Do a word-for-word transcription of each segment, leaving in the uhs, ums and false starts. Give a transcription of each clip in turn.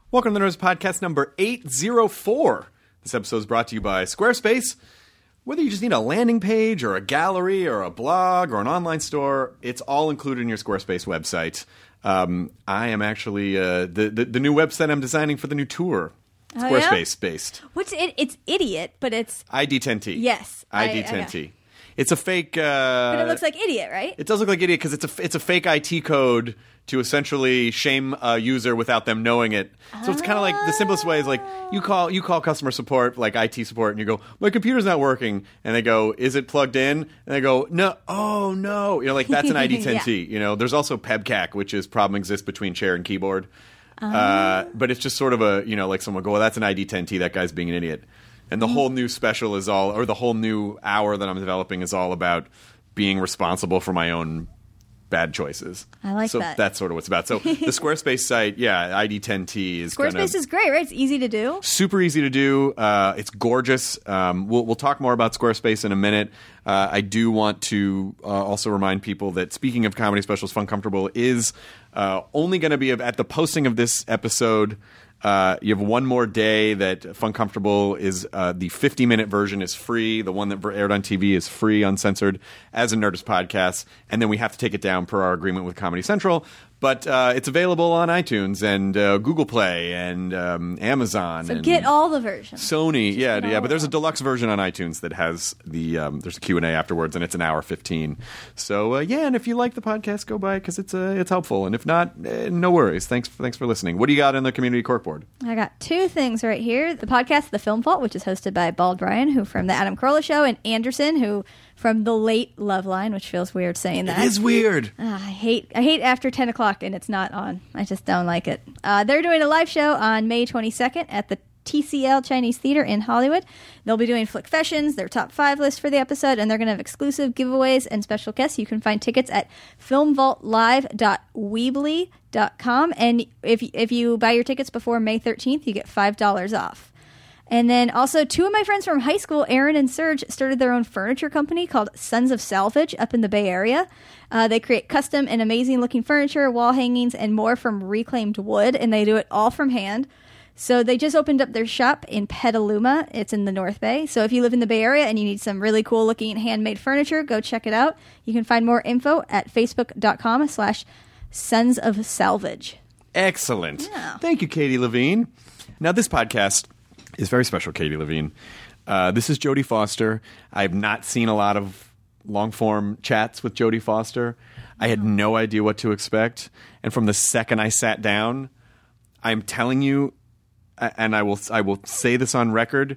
Welcome to the Nerds Podcast number eight oh four. This episode is brought to you by Squarespace. Whether you just need a landing page or a gallery or a blog or an online store, it's all included in your Squarespace website. Um, I am actually uh, the, the the new website I'm designing for the new tour. Oh, Squarespace yeah? based. What's it? It's Idiot, but it's I D ten T. Yes, I D ten T. It's a fake. Uh, but it looks like Idiot, right? It does look like Idiot because it's a it's a fake I T code to essentially shame a user without them knowing it. So it's kind of like the simplest way is like you call you call customer support, like I T support, and you go, my computer's not working, and they go, is it plugged in? And they go, no, oh no, you know, like that's an I D ten T. yeah. You know, there's also PEBCAC, which is problem exists between chair and keyboard, uh, uh, but it's just sort of a you know like someone go, well, that's an I D ten T. That guy's being an idiot. And the mm-hmm. whole new special is all, or the whole new hour that I'm developing is all about being responsible for my own bad choices. I like so that. So that's sort of what's about. So the Squarespace site, yeah, I D ten T is Squarespace gonna, is great, right? It's easy to do. Super easy to do. Uh, it's gorgeous. Um, we'll, we'll talk more about Squarespace in a minute. Uh, I do want to uh, also remind people that speaking of comedy specials, Fun Comfortable is uh, only going to be at the posting of this episode. Uh, you have one more day that Fun Comfortable is uh, the fifty-minute version is free. The one that aired on T V is free, uncensored, as a Nerdist podcast. And then we have to take it down per our agreement with Comedy Central. But uh, it's available on iTunes and uh, Google Play and um, Amazon. So and get all the versions. Sony, Just yeah, yeah. But there's a them. deluxe version on iTunes that has the um, there's a Q and A afterwards, and it's an hour fifteen. So uh, yeah, and if you like the podcast, go by it because it's uh, it's helpful. And if not, uh, no worries. Thanks thanks for listening. What do you got in the community corkboard? I got two things right here. The podcast, The Film Vault, which is hosted by Bald Bryan, who from The Adam Carolla Show, and Anderson, who from the late Loveline, which feels weird saying that. It is weird. Uh, I hate I hate after ten o'clock and it's not on. I just don't like it. Uh, they're doing a live show on May twenty-second at the T C L Chinese Theater in Hollywood. They'll be doing Flickfessions, their top five list for the episode, and they're going to have exclusive giveaways and special guests. You can find tickets at film vault live dot weebly dot com, and if if you buy your tickets before May thirteenth, you get five dollars off. And then also two of my friends from high school, Aaron and Serge, started their own furniture company called Sons of Salvage up in the Bay Area. Uh, they create custom and amazing looking furniture, wall hangings, and more from reclaimed wood, and they do it all from hand. So they just opened up their shop in Petaluma. It's in the North Bay. So if you live in the Bay Area and you need some really cool looking handmade furniture, go check it out. You can find more info at facebook.com slash Sons of Salvage. Excellent. Yeah. Thank you, Katie Levine. Now this podcast is very special, Katie Levine. Uh, this is Jodie Foster. I've not seen a lot of long-form chats with Jodie Foster. I had no idea what to expect. And from the second I sat down, I'm telling you, and I will I will say this on record,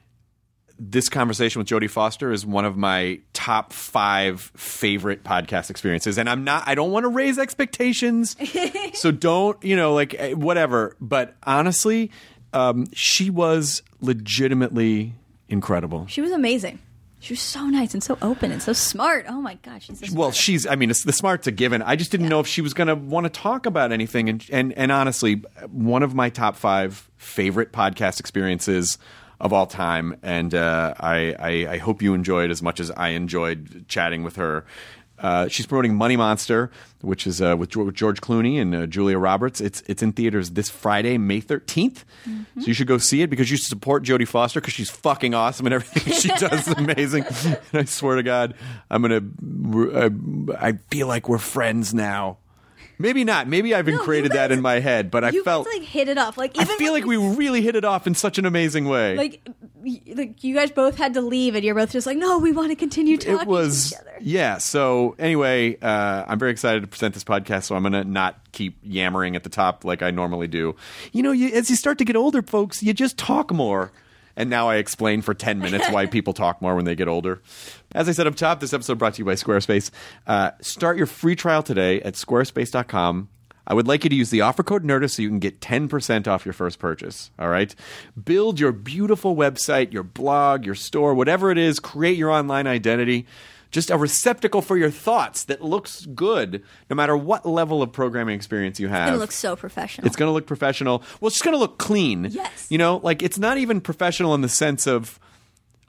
this conversation with Jodie Foster is one of my top five favorite podcast experiences. And I'm not, I don't want to raise expectations. So don't, you know, like whatever. But honestly, Um, she was legitimately incredible. She was amazing. She was so nice and so open and so smart. Oh my God, she's so smart. Well, she's, I mean, it's, the smart's a given. I just didn't yeah. know if she was going to want to talk about anything. And, and, and honestly, one of my top five favorite podcast experiences of all time. And uh, I, I, I hope you enjoyed as much as I enjoyed chatting with her. Uh, she's promoting Money Monster, which is uh, with George Clooney and uh, Julia Roberts. It's it's in theaters this Friday, May thirteenth. Mm-hmm. So you should go see it because you should support Jodie Foster because she's fucking awesome and everything she does is amazing. And I swear to God, I'm gonna. Uh, I feel like we're friends now. Maybe not. Maybe I've no, created guys, that in my head, but I you felt guys, like hit it off. Like even I feel like we really hit it off in such an amazing way. Like, like you guys both had to leave, and you're both just like, no, we want to continue talking it was, together. Yeah. So anyway, uh, I'm very excited to present this podcast. So I'm going to not keep yammering at the top like I normally do. You know, you, as you start to get older, folks, you just talk more. And now I explain for ten minutes why people talk more when they get older. As I said up top, this episode brought to you by Squarespace. Uh, start your free trial today at squarespace dot com. I would like you to use the offer code NERDIST so you can get ten percent off your first purchase. All right? Build your beautiful website, your blog, your store, whatever it is. Create your online identity. Just a receptacle for your thoughts that looks good no matter what level of programming experience you have. It's going to look so professional. It's going to look professional. Well, it's just going to look clean. Yes. You know, like it's not even professional in the sense of,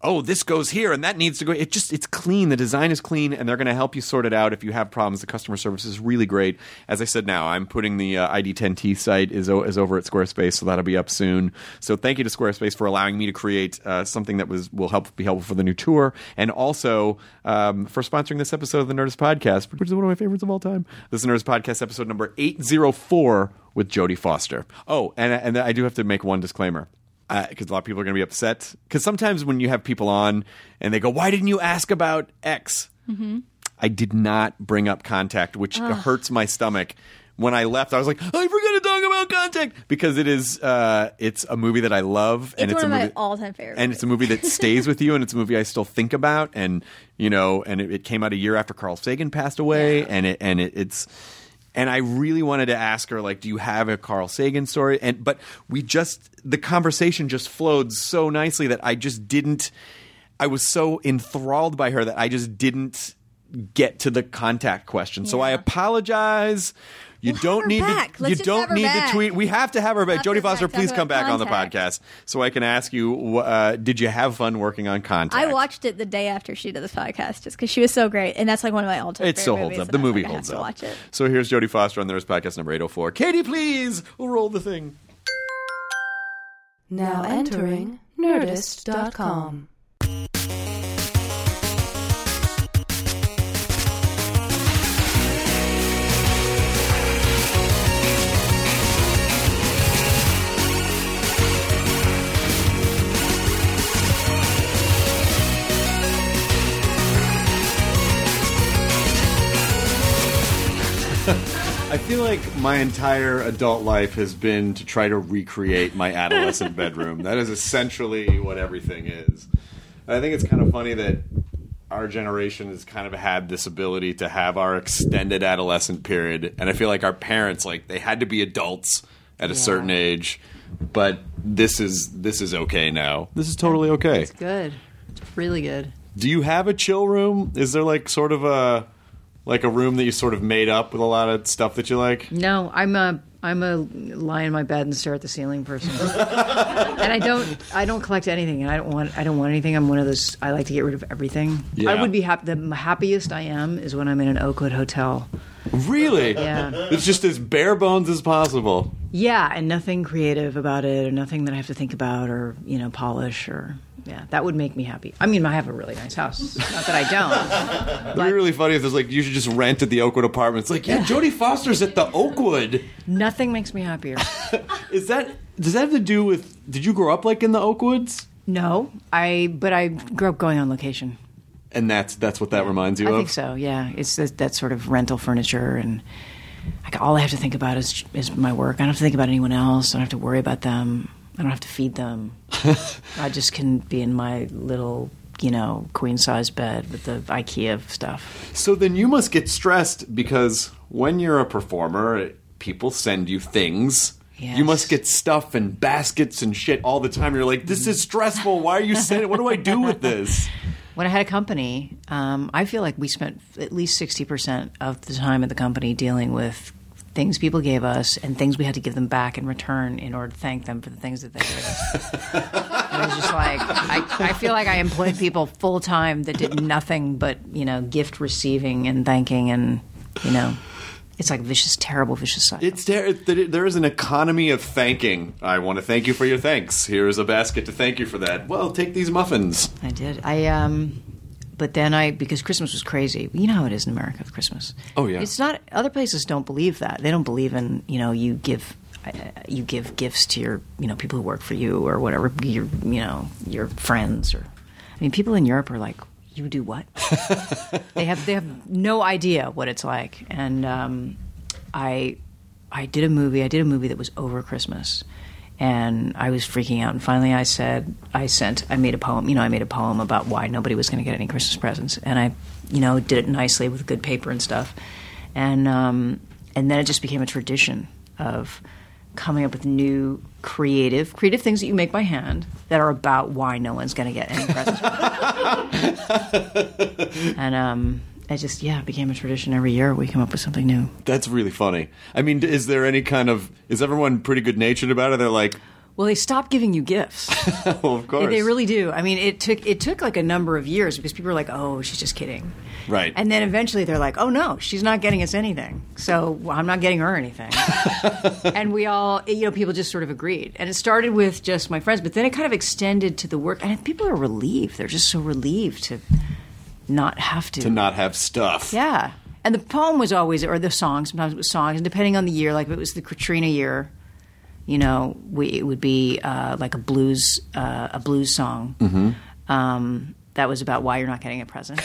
oh, this goes here and that needs to go. It just, it's clean. The design is clean, and they're going to help you sort it out if you have problems. The customer service is really great. As I said, now I'm putting the uh, I D ten T site is, o- is over at Squarespace, so that'll be up soon. So thank you to Squarespace for allowing me to create uh, something that was will help be helpful for the new tour, and also um, for sponsoring this episode of the Nerdist Podcast, which is one of my favorites of all time. This is Nerdist Podcast episode number eight oh four with Jodie Foster. Oh, and, and I do have to make one disclaimer. Because uh, a lot of people are going to be upset. Because sometimes when you have people on and they go, why didn't you ask about X? Mm-hmm. I did not bring up Contact, which Ugh. hurts my stomach. When I left, I was like, I forgot to talk about Contact. Because it is, uh, it's a movie that I love. It's, and it's one a of movie, my all-time favorites. And it's a movie that stays with you, and it's a movie I still think about. And, you know, and it, it came out a year after Carl Sagan passed away. Yeah. And it and it, it's... And I really wanted to ask her, like, do you have a Carl Sagan story? And but we just the conversation just flowed so nicely that I just didn't. I was so enthralled by her that I just didn't get to the Contact question. Yeah. So I apologize. You we'll don't need back. to. Let's you just don't have her need back. to tweet. We have to have her back. Have Jodie her Foster, back. please Talk come back about on the Contact. podcast so I can ask you. Uh, did you have fun working on Contact? I watched it the day after she did this podcast just because she was so great, and that's like one of my all-time. It still holds up. The movie holds up. Watch it. So here's Jodie Foster on the Nerdist Podcast number eight oh four. Katie, please, we'll roll the thing. Now entering Nerdist dot com. I feel like my entire adult life has been to try to recreate my adolescent bedroom. That is essentially what everything is. I think it's kind of funny that our generation has kind of had this ability to have our extended adolescent period, and I feel like our parents, like, they had to be adults at a yeah. certain age, but this is this is okay now. This is totally okay. It's good. It's really good. Do you have a chill room? Is there like sort of a like a room that you sort of made up with a lot of stuff that you like? No, I'm a I'm a lie in my bed and stare at the ceiling person. And I don't I don't collect anything, and I don't want I don't want anything. I'm one of those. I like to get rid of everything. Yeah. I would be happy. The happiest I am is when I'm in an Oakwood hotel. Really? Yeah. It's just as bare bones as possible. Yeah, and nothing creative about it, or nothing that I have to think about, or you know, polish, or yeah, that would make me happy. I mean, I have a really nice house. Not that I don't. It'd be really funny if there's like you should just rent at the Oakwood apartment. It's like, yeah, Jodie Foster's at the Oakwood. Nothing makes me happier. Is that does that have to do with? Did you grow up like in the Oakwoods? No, I. But I grew up going on location. And that's that's what that yeah, reminds you I of? I think so, yeah. It's that, that sort of rental furniture, and like, all I have to think about is is my work. I don't have to think about anyone else. I don't have to worry about them. I don't have to feed them. I just can be in my little, you know, queen-size bed with the IKEA stuff. So then you must get stressed because when you're a performer, people send you things. Yes. You must get stuff and baskets and shit all the time. You're like, this is stressful. Why are you sending? What do I do with this? When I had a company, um, I feel like we spent at least sixty percent of the time at the company dealing with things people gave us and things we had to give them back in return in order to thank them for the things that they gave us. And it was just like, I, I feel like I employed people full time that did nothing but, you know, gift receiving and thanking, and, you know, it's like vicious, terrible, vicious cycle. It's ter- there is an economy of thanking. I want to thank you for your thanks. Here is a basket to thank you for that. Well, take these muffins. I did. I um, but then I because Christmas was crazy. You know how it is in America with Christmas. Oh yeah. It's not. Other places don't believe that. They don't believe in, you know, you give uh, you give gifts to your, you know, people who work for you or whatever, your, you know, your friends, or I mean, people in Europe are like, you do what? they have they have no idea what it's like. And um, I I did a movie. I did a movie that was over Christmas, and I was freaking out. And finally, I said, I sent, I made a poem. You know, I made a poem about why nobody was going to get any Christmas presents, and I, you know, did it nicely with good paper and stuff. And um, and then it just became a tradition of coming up with new creative creative things that you make by hand that are about why no one's going to get any presents. And um, it just, yeah, it became a tradition. Every year we come up with something new. That's really funny. I mean, is there any kind of, is everyone pretty good-natured about it? They're like, Well, they stopped giving you gifts. Well, of course. They really do. I mean, it took it took like a number of years because people were like, "Oh, she's just kidding." Right. And then eventually they're like, "Oh no, she's not getting us anything. So well, I'm not getting her anything." And we all, you know, people just sort of agreed. And it started with just my friends, but then it kind of extended to the work. And people are relieved. They're just so relieved to not have to. To not have stuff. Yeah. And the poem was always, or the song, sometimes it was songs, and depending on the year, like if it was the Katrina year, you know, we, it would be uh, like a blues, uh, a blues song. Mm-hmm. Um, that was about why you're not getting a present.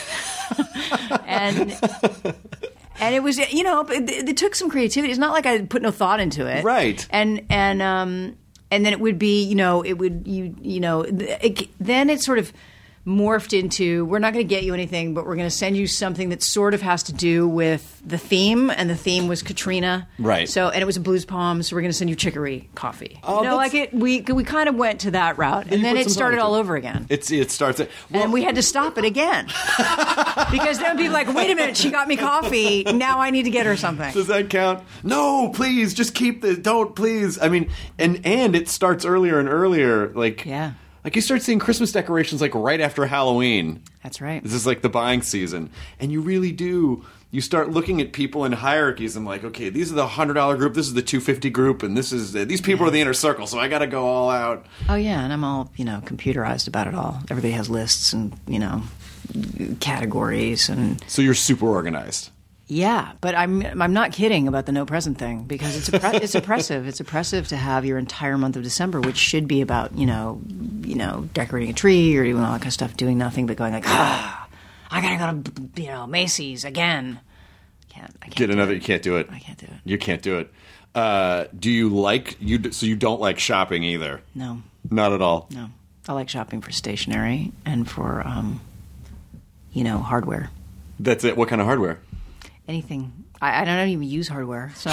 and and it was, you know, it, it took some creativity. It's not like I put no thought into it. Right. And, and, um, and then it would be, you know, it would, you, you know, it, then it sort of morphed into, we're not going to get you anything, but we're going to send you something that sort of has to do with the theme, and the theme was Katrina. Right. So, and it was a blues poem, so we're going to send you chicory coffee. Oh, you know, that's- like it, we we kind of went to that route, and You then put it some started thought all into it. over again. It's it starts. At, And well, then we had to stop it again. Because then people were like, wait a minute, she got me coffee, now I need to get her something. Does that count? No, please, just keep this. Don't, please. I mean, and and it starts earlier and earlier. Like, Yeah. like you start seeing Christmas decorations like right after Halloween. That's right. This is like the buying season, and you really do. You start looking at people in hierarchies. I'm like, okay, these are the hundred dollar group. This is the two fifty group, and this is these people are the inner circle. So I got to go all out. Oh, yeah, and I'm all, you know, computerized about it all. Everybody has lists and, you know, categories and... So you're super organized. Yeah, but I'm I'm not kidding about the no present thing, because it's oppre- it's oppressive. It's oppressive to have your entire month of December, which should be about, you know, you know, decorating a tree or doing all that kind of stuff, doing nothing but going like, ah, I gotta go to, you know, Macy's again. Can't I can't Get do another. it. You can't do it. I can't do it. You can't do it. Uh, do you like you? So you don't like shopping either? No, Not at all. no. I like shopping for stationery and for, um, you know, hardware. That's it. What kind of hardware? Anything. I, I don't even use hardware, so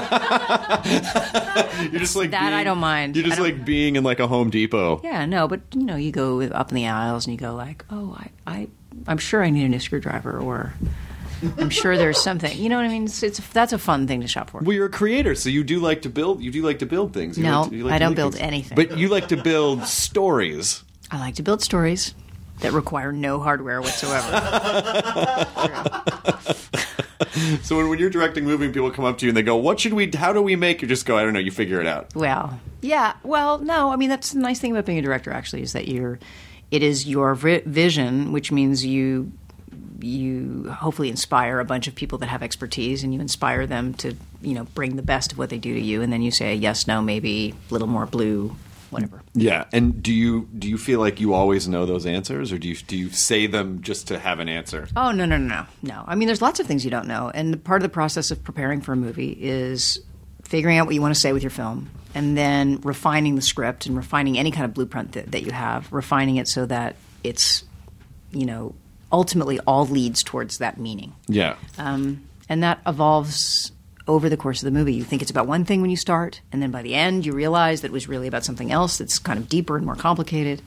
I, You're just like That being- I don't mind. You're just I don't- like being in like a Home Depot. yeah, no. But you know, you go up in the aisles and you go like, oh, I, I, I'm sure I need a new screwdriver, or I'm sure there's something. You know what I mean? It's, it's that's a fun thing to shop for. Well, you're a creator, so you do like to build. You do like to build things. You No, like to- you like I to don't make build things. anything. But you like to build stories. I like to build stories that require no hardware whatsoever. So when, when you're directing a movie, and people come up to you and they go, "What should we? How do we make?" You just go, "I don't know." You figure it out. Well, yeah. Well, no. I mean, that's the nice thing about being a director. Actually, is that you're. It is your vi- vision, which means you you hopefully inspire a bunch of people that have expertise, and you inspire them to, you know, bring the best of what they do to you, and then you say yes, no, maybe, a little more blue, whatever. Yeah. And do you do you feel like you always know those answers, or do you do you say them just to have an answer? Oh, no, no, no, no. No. I mean, there's lots of things you don't know. And part of the process of preparing for a movie is figuring out what you want to say with your film, and then refining the script and refining any kind of blueprint that, that you have, refining it so that it's, you know, ultimately all leads towards that meaning. Yeah. Um, and that evolves over the course of the movie. You think it's about one thing when you start, and then by the end you realize that it was really about something else that's kind of deeper and more complicated.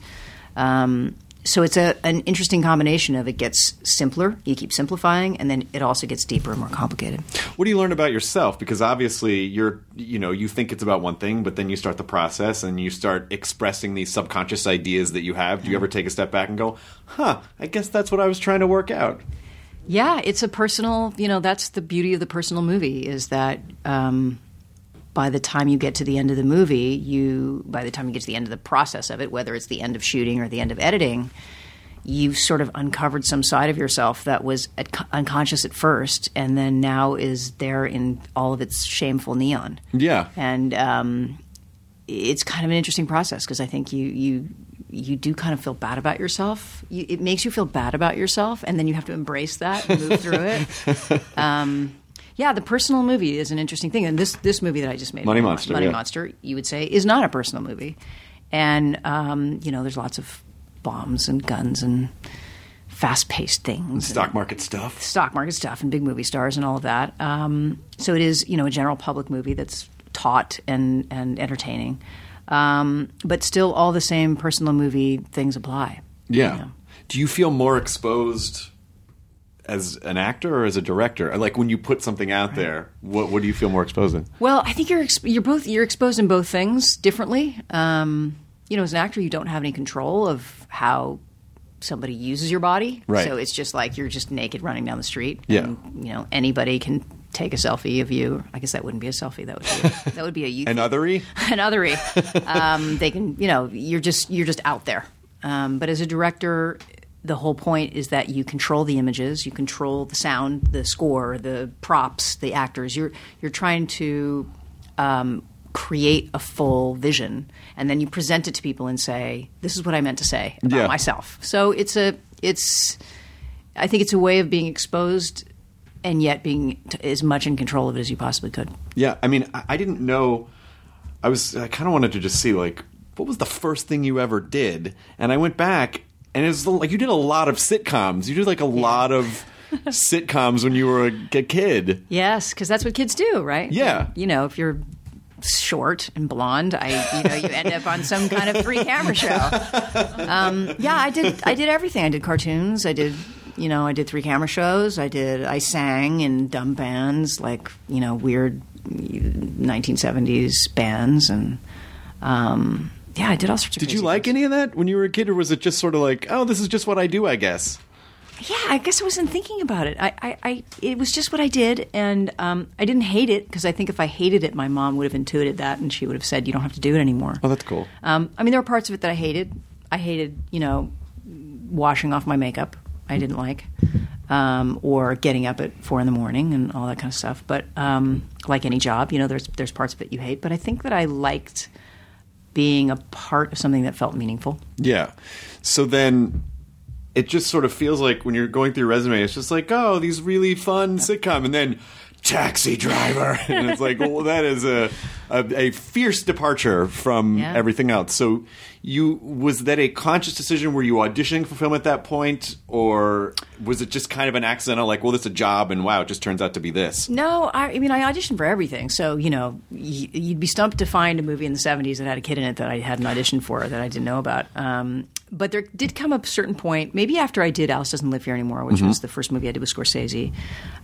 Um, so it's a, an interesting combination of it gets simpler, you keep simplifying, and then it also gets deeper and more complicated. What do you learn about yourself? Because obviously you're, you know, you think it's about one thing, but then you start the process and you start expressing these subconscious ideas that you have. Do you ever take a step back and go, huh, I guess that's what I was trying to work out? Yeah, it's a personal, you know, that's the beauty of the personal movie, is that um, by the time you get to the end of the movie, you, by the time you get to the end of the process of it, whether it's the end of shooting or the end of editing, you've sort of uncovered some side of yourself that was at, unconscious at first, and then now is there in all of its shameful neon. Yeah. And um, it's kind of an interesting process, because I think you, you you do kind of feel bad about yourself. You, it makes you feel bad about yourself, and then you have to embrace that and move through it. Um, yeah, the personal movie is an interesting thing. And this, this movie that I just made, Money Monster, Money yeah. Monster, you would say, is not a personal movie. And, um, you know, there's lots of bombs and guns and fast-paced things. Stock market stuff. stock market stuff and big movie stars and all of that. Um, so it is, you know, a general public movie that's taut and, and entertaining. Um, but still all the same personal movie things apply. Yeah. You know? Do you feel more exposed as an actor or as a director? Like when you put something out right. there, what what do you feel more exposed in? Well, I think you're exp- you're both you're exposed in both things differently. Um, you know, as an actor, you don't have any control of how somebody uses your body, right? So it's just like you're just naked running down the street. Yeah, and, you know, anybody can take a selfie of you. I guess that wouldn't be a selfie. That would be a, that would be a youth an othery. An othery. Um, they can, you know, you're just you're just out there. Um, but as a director, the whole point is that you control the images, you control the sound, the score, the props, the actors. You're you're trying to um, create a full vision, and then you present it to people and say, "This is what I meant to say about yeah. myself." So it's a it's. I think it's a way of being exposed, and yet being t- as much in control of it as you possibly could. Yeah, I mean, I, I didn't know. I was. I kind of wanted to just see, like, what was the first thing you ever did? And I went back, and it was like you did a lot of sitcoms. You did like a yeah. lot of sitcoms when you were a, a kid. Yes, because that's what kids do, right? Yeah. You know, if you're short and blonde, I you know you end up on some kind of free camera show. Um, yeah, I did. I did everything. I did cartoons. I did. You know, I did three camera shows. I did. I sang in dumb bands, like you know, weird nineteen seventies bands, and um, yeah, I did all sorts of. Did you like things. any of that when you were a kid, or was it just sort of like, oh, this is just what I do, I guess? Yeah, I guess I wasn't thinking about it. I, I, I it was just what I did, and um, I didn't hate it because I think if I hated it, my mom would have intuited that, and she would have said, "You don't have to do it anymore." Oh, that's cool. Um, I mean, there were parts of it that I hated. I hated, you know, washing off my makeup. I didn't like, um, or getting up at four in the morning and all that kind of stuff. But um, like any job, you know, there's there's parts of it you hate. But I think that I liked being a part of something that felt meaningful. Yeah. So then it just sort of feels like when you're going through your resume, it's just like, oh, these really fun sitcom, and then Taxi Driver, and it's like, well, that is a a, a fierce departure from yeah. everything else. So, you was that a conscious decision? Were you auditioning for film at that point, or was it just kind of an accidental, like, well, this is a job, and wow, it just turns out to be this? No, I, I mean, I auditioned for everything. So, you know, y- you'd be stumped to find a movie in the seventies that had a kid in it that I hadn't auditioned for, that I didn't know about. Um, but there did come a certain point, maybe after I did Alice Doesn't Live Here Anymore, which mm-hmm. was the first movie I did with Scorsese.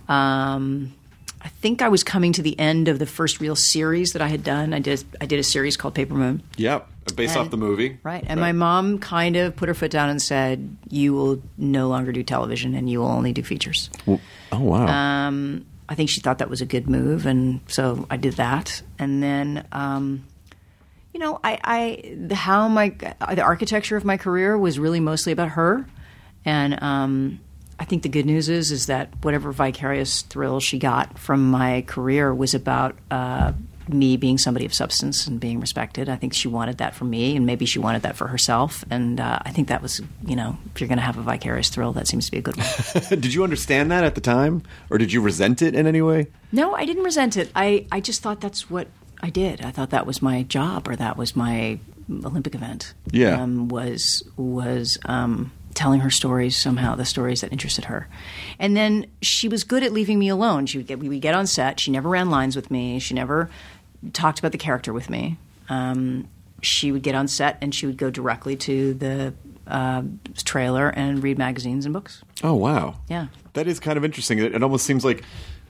Um, I think I was coming to the end of the first real series that I had done. I did I did a series called Paper Moon. Yep, based and, off the movie. Right. And right. my mom kind of put her foot down and said, you will no longer do television and you will only do features. Well, oh, wow. Um, I think she thought that was a good move, and so I did that. And then, um, you know, I, I the, how my the architecture of my career was really mostly about her. And um I think the good news is is that whatever vicarious thrill she got from my career was about uh, me being somebody of substance and being respected. I think she wanted that for me, and maybe she wanted that for herself. And uh, I think that was, you know, if you're going to have a vicarious thrill, that seems to be a good one. Did you understand that at the time, or did you resent it in any way? No, I didn't resent it. I, I just thought that's what I did. I thought that was my job, or that was my Olympic event. Yeah, um, was was. Um, telling her stories somehow, the stories that interested her. And then she was good at leaving me alone. She would get, we would get on set. She never ran lines with me. She never talked about the character with me. Um, she would get on set and she would go directly to the uh, trailer and read magazines and books. Oh, wow. Yeah. That is kind of interesting. It, it almost seems like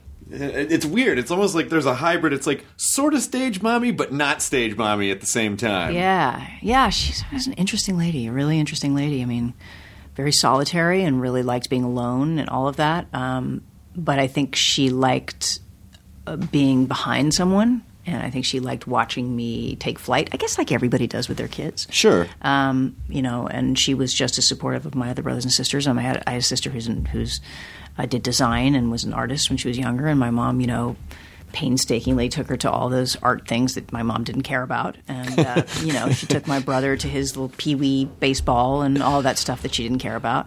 it's weird. It's almost like there's a hybrid. It's like sort of stage mommy, but not stage mommy at the same time. Yeah. Yeah. She's, she's an interesting lady, a really interesting lady. I mean, very solitary and really liked being alone and all of that. Um, but I think she liked uh, being behind someone, and I think she liked watching me take flight. I guess like everybody does with their kids. Sure. Um, you know, and she was just as supportive of my other brothers and sisters. Um, I had, I had a sister who's in, who's uh, did design and was an artist when she was younger, and my mom, you know, painstakingly took her to all those art things that my mom didn't care about. And, uh, you know, she took my brother to his little pee-wee baseball and all that stuff that she didn't care about,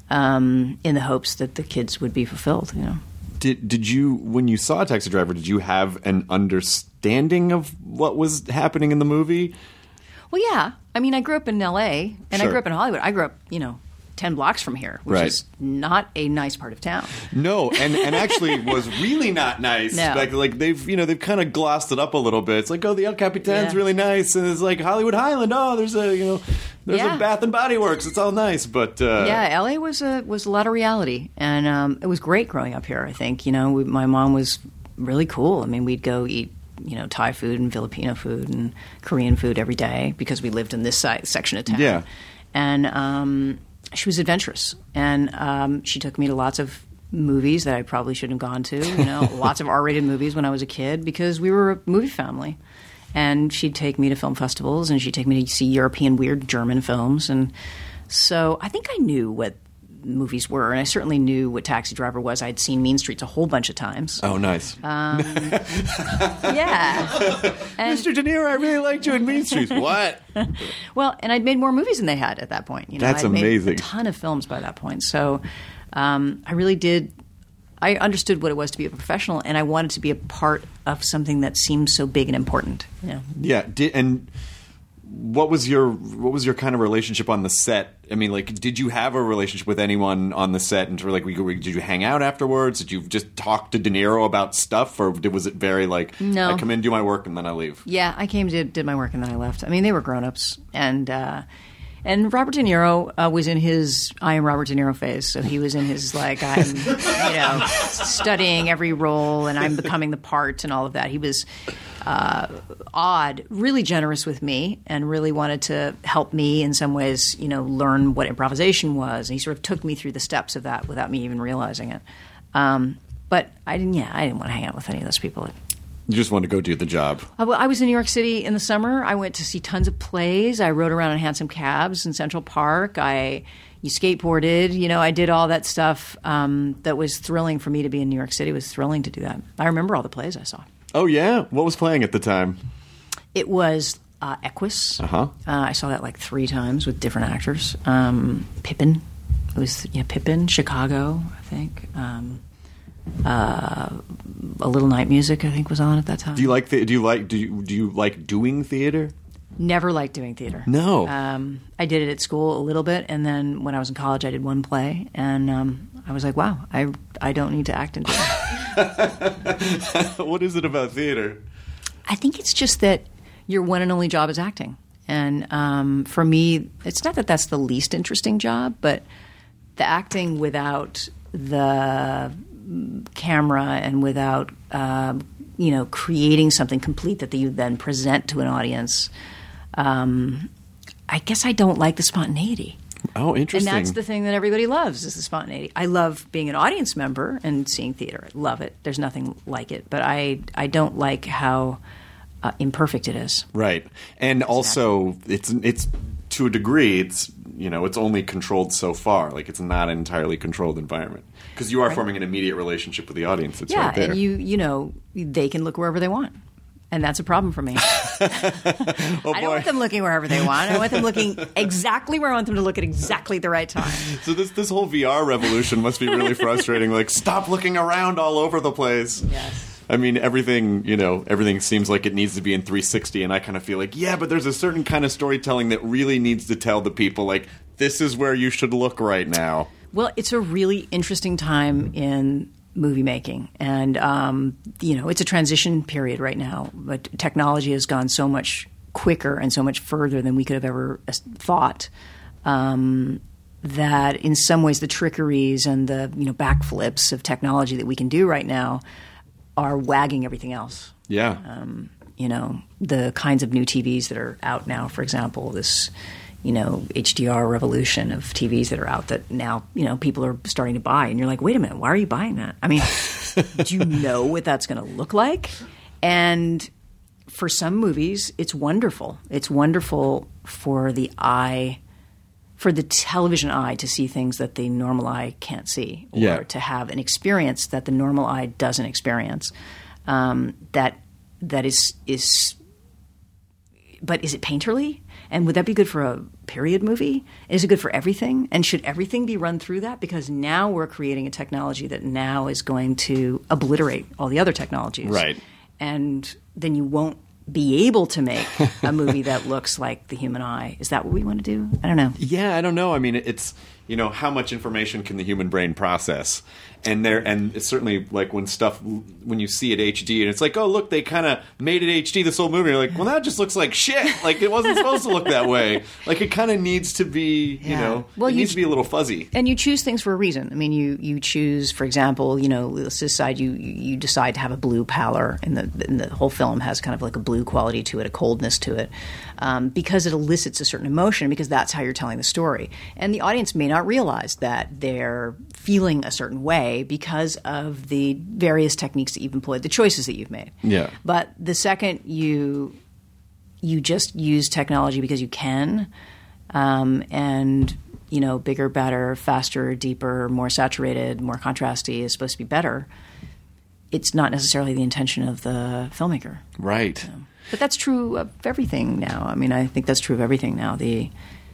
um, in the hopes that the kids would be fulfilled, you know. Did did you, when you saw Taxi Driver, did you have an understanding of what was happening in the movie? Well, yeah. I mean, I grew up in L A, and Sure. I grew up in Hollywood. I grew up, you know, ten blocks from here, which Right. is not a nice part of town. No, and, and actually was really not nice. No. Like like they've you know they've kind of glossed it up a little bit. It's like, oh, the El Capitan's Yeah. really nice, and it's like Hollywood Highland. Oh, there's a you know There's Yeah. a Bath and Body Works. It's all nice, but uh, Yeah, L A was a was a lot of reality, and um, it was great growing up here. I think you know we, my mom was really cool. I mean, we'd go eat you know Thai food and Filipino food and Korean food every day because we lived in this side, section of town. Yeah. And um, she was adventurous, and um, she took me to lots of movies that I probably shouldn't have gone to. You know, lots of R-rated movies when I was a kid because we were a movie family. And she'd take me to film festivals, and she'd take me to see European weird German films. And so I think I knew what movies were, and I certainly knew what Taxi Driver was. I'd seen Mean Streets a whole bunch of times. Oh, nice. Um, yeah. And, Mister De Niro, I really liked you in Mean Streets. What? well, and I'd made more movies than they had at that point. You know, That's I'd made amazing. a ton of films by that point. So um, I really did – I understood what it was to be a professional, and I wanted to be a part of something that seemed so big and important. You know? Yeah. Did, and what was your what was your kind of relationship on the set? I mean, like, did you have a relationship with anyone on the set? And like, did you hang out afterwards? Did you just talk to De Niro about stuff, or was it very like, No. I come in, do my work, and then I leave? Yeah, I came, did, did my work, and then I left. I mean, they were grown-ups, and uh, and Robert De Niro uh, was in his I am Robert De Niro phase. So he was in his like I'm you know studying every role, and I'm becoming the part, and all of that. He was uh, odd, really generous with me, and really wanted to help me in some ways, you know, learn what improvisation was. And he sort of took me through the steps of that without me even realizing it. Um, but I didn't. Yeah, I didn't want to hang out with any of those people. You just wanted to go do the job. Uh, well, I was in New York City in the summer. I went to see tons of plays. I rode around in handsome cabs in Central Park. I you skateboarded. You know, I did all that stuff um, that was thrilling for me to be in New York City. It was thrilling to do that. I remember all the plays I saw. Oh, yeah? What was playing at the time? It was uh, Equus. Uh-huh. Uh, I saw that like three times with different actors. Um, Pippin. It was yeah, Pippin, Chicago, I think. Um, uh, A Little Night Music, I think, was on at that time. Do you like the, do you like do you, do you like doing theater? Never liked doing theater. No. Um, I did it at school a little bit, and then when I was in college, I did one play, and um, I was like, wow, I I don't need to act in theater. What is it about theater? I think it's just that your one and only job is acting. And um, for me, it's not that that's the least interesting job, but the acting without the camera and without, um, you know, creating something complete that you then present to an audience, um, I guess I don't like the spontaneity. Oh, interesting. And that's the thing that everybody loves is the spontaneity. I love being an audience member and seeing theater. I love it. There's nothing like it. But I, I don't like how uh, imperfect it is. Right. And also, it's it's to a degree, it's you know, it's only controlled so far. Like, it's not an entirely controlled environment. Because you are forming an immediate relationship with the audience. It's yeah, right there. and you you know, they can look wherever they want. And that's a problem for me. oh, I don't boy. want them looking wherever they want. I want them looking exactly where I want them to look at exactly the right time. So this this whole V R revolution must be really frustrating. Like, stop looking around all over the place. Yes. I mean, everything, you know, everything seems like it needs to be in three sixty, and I kind of feel like, yeah, but there's a certain kind of storytelling that really needs to tell the people, like, this is where you should look right now. Well, it's a really interesting time in movie making, and um, you know, it's a transition period right now. But technology has gone so much quicker and so much further than we could have ever thought. Um, that in some ways, the trickeries and the you know backflips of technology that we can do right now are wagging everything else. Yeah. Um, you know, the kinds of new T Vs that are out now, for example, this, you know, H D R revolution of T Vs that are out that now, you know, people are starting to buy. And you're like, wait a minute, why are you buying that? I mean, do you know what that's going to look like? And for some movies, it's wonderful. It's wonderful for the eye, for the television eye to see things that the normal eye can't see, or Yeah. to have an experience that the normal eye doesn't experience. Um, that that is is, but is it painterly? And would that be good for a period movie? Is it good for everything? And should everything be run through that? Because now we're creating a technology that now is going to obliterate all the other technologies, Right. And then you won't be able to make a movie that looks like the human eye. Is that what we want to do? I don't know. Yeah, I don't know. I mean, it's you know, how much information can the human brain process? And there, and it's certainly like when stuff, when you see it H D, and it's like, oh look, they kind of made it H D this whole movie. You're like, well, that just looks like shit. Like it wasn't supposed to look that way. Like it kind of needs to be, you Yeah. know, Well, it you- needs to be a little fuzzy. And you choose things for a reason. I mean, you, you choose, for example, you know, let's decide you you decide to have a blue pallor, and the and the whole film has kind of like a blue quality to it, a coldness to it, um, because it elicits a certain emotion, because that's how you're telling the story. And the audience may not realize that they're feeling a certain way because of the various techniques that you've employed, the choices that you've made. Yeah. But the second you you just use technology because you can, um, and you know, bigger, better, faster, deeper, more saturated, more contrasty is supposed to be better. It's not necessarily the intention of the filmmaker. Right. But that's true of everything now. I mean, I think that's true of everything now. The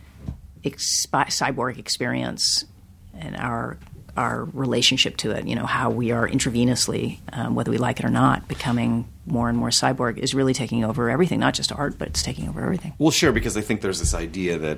ex- cyborg experience and our our relationship to it, you know, how we are intravenously, um, whether we like it or not, becoming more and more cyborg is really taking over everything, not just art, but it's taking over everything. Well, sure, because I think there's this idea that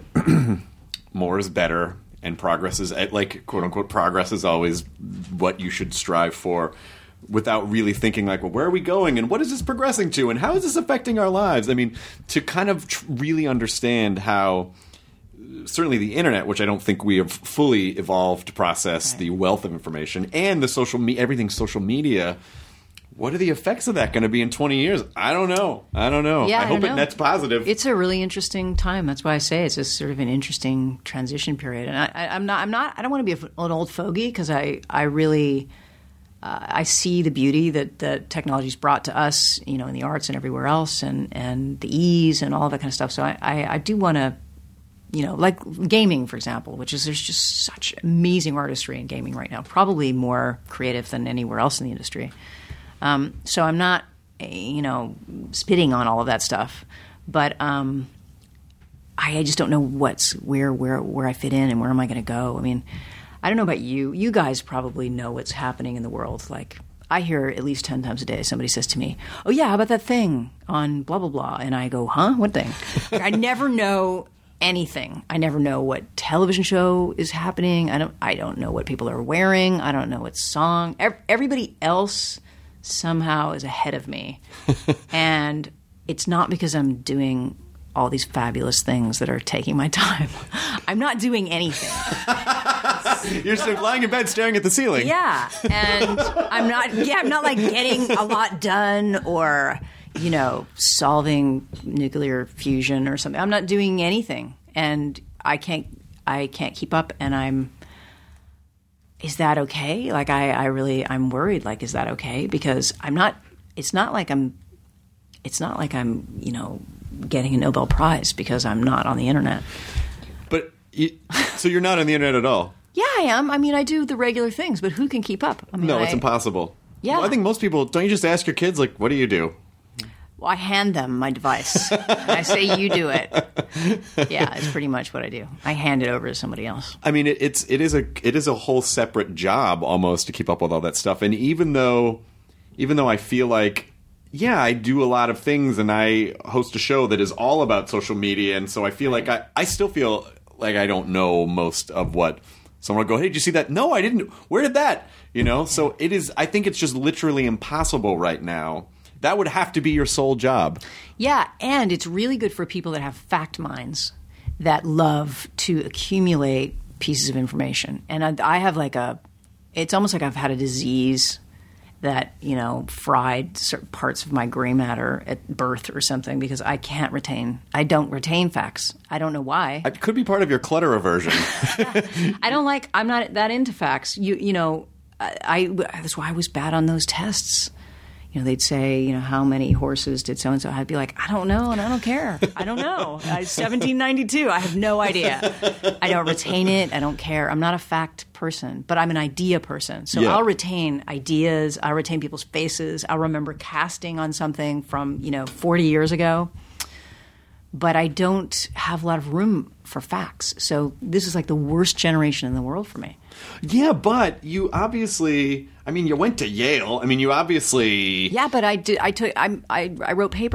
more is better, and progress is, like, quote-unquote, progress is always what you should strive for, without really thinking, like, well, where are we going, and what is this progressing to, and how is this affecting our lives? I mean, to kind of tr- really understand how, certainly the internet, which I don't think we have fully evolved to process Right. the wealth of information, and the social me- everything social media, what are the effects of that going to be in twenty years? I don't know. I don't know. Yeah, I, I hope don't it know. nets positive. It's a really interesting time. That's why I say it's just sort of an interesting transition period. And I, I, I'm not. I'm not. I don't want to be a, an old fogey, because I. I really. Uh, I see the beauty that that technology's brought to us, you know, in the arts and everywhere else, and, and the ease and all that kind of stuff. So I. I, I do want to. You know, like gaming, for example, which is there's just such amazing artistry in gaming right now. Probably more creative than anywhere else in the industry. Um, so I'm not, you know, spitting on all of that stuff, but um, I, I just don't know what's where where where I fit in and where am I going to go. I mean, I don't know about you. You guys probably know what's happening in the world. Like, I hear at least ten times a day somebody says to me, "Oh yeah, how about that thing on blah blah blah?" And I go, "Huh? What thing?" Like, I never know anything. I never know what television show is happening. I don't. I don't know what people are wearing. I don't know what song. Ev- everybody else somehow is ahead of me, and it's not because I'm doing all these fabulous things that are taking my time. I'm not doing anything. You're just lying in bed staring at the ceiling. Yeah, and I'm not. Yeah, I'm not like getting a lot done or, you know, solving nuclear fusion or something. I'm not doing anything, and I can't. I can't keep up, and I'm. Is that okay? Like, I, I really, I'm worried. Like, is that okay? Because I'm not. It's not like I'm. It's not like I'm, you know, getting a Nobel Prize because I'm not on the internet. But you, so you're not on the internet at all? Yeah, I am. I mean, I do the regular things, but who can keep up? I mean, No, I, it's impossible. Yeah. Well, I think most people, don't you just ask your kids, like, what do you do? Well, I hand them my device. And I say, you do it. Yeah, it's pretty much what I do. I hand it over to somebody else. I mean, it, it's it is a it is a whole separate job almost to keep up with all that stuff. And even though even though I feel like, yeah, I do a lot of things, and I host a show that is all about social media, and so I feel like I, I still feel like I don't know most of what someone will go, hey, did you see that? No, I didn't. Where did that? You know, so it is, I think it's just literally impossible right now. That would have to be your sole job. Yeah, and it's really good for people that have fact minds that love to accumulate pieces of information. And I, I have like a, it's almost like I've had a disease that, you know, fried certain parts of my gray matter at birth or something, because I can't retain, I don't retain facts. I don't know why. It could be part of your clutter aversion. I don't like, I'm not that into facts. You, you know, I, I, that's why I was bad on those tests. You know, they'd say, you know, how many horses did so-and-so? I'd be like, I don't know, and I don't care. I don't know. I, seventeen ninety-two, I have no idea. I don't retain it. I don't care. I'm not a fact person, but I'm an idea person. So Yeah. I'll retain ideas. I'll retain people's faces. I'll remember casting on something from, you know, forty years ago. But I don't have a lot of room for facts. So this is like the worst generation in the world for me. Yeah, but you obviously, I mean, you went to Yale. I mean, you obviously... Yeah, but I did. I took. I I, I wrote papers.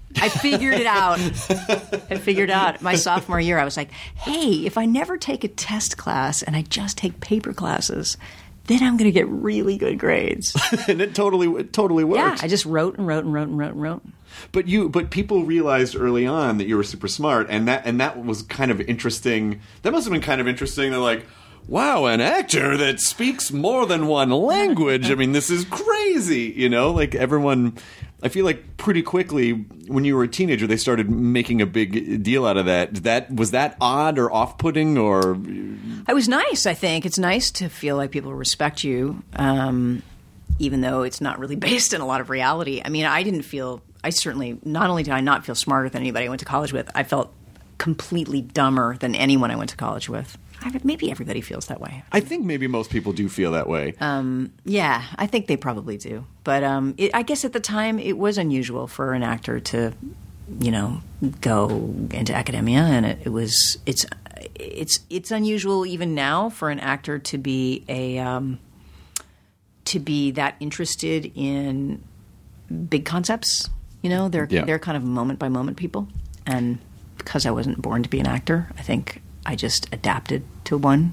I figured it out. I figured out my sophomore year. I was like, hey, if I never take a test class and I just take paper classes, then I'm going to get really good grades. And it totally, it totally worked. Yeah, I just wrote and wrote and wrote and wrote and wrote. But you, but people realized early on that you were super smart, and that and that was kind of interesting. That must have been kind of interesting. They're like, wow, an actor that speaks more than one language. I mean, this is crazy. You know, like everyone. I feel like pretty quickly when you were a teenager, they started making a big deal out of that. That was that odd or off-putting or? It was nice. I think it's nice to feel like people respect you, um, even though it's not really based in a lot of reality. I mean, I didn't feel. I certainly not only did I not feel smarter than anybody I went to college with, I felt completely dumber than anyone I went to college with. I, maybe everybody feels that way. I think maybe most people do feel that way. Um, yeah, I think they probably do. But um, it, I guess at the time it was unusual for an actor to, you know, go into academia, and it, it was it's it's it's unusual even now for an actor to be a um, to be that interested in big concepts. You know, they're Yeah. they're kind of moment by moment people, and because I wasn't born to be an actor, I think I just adapted to one.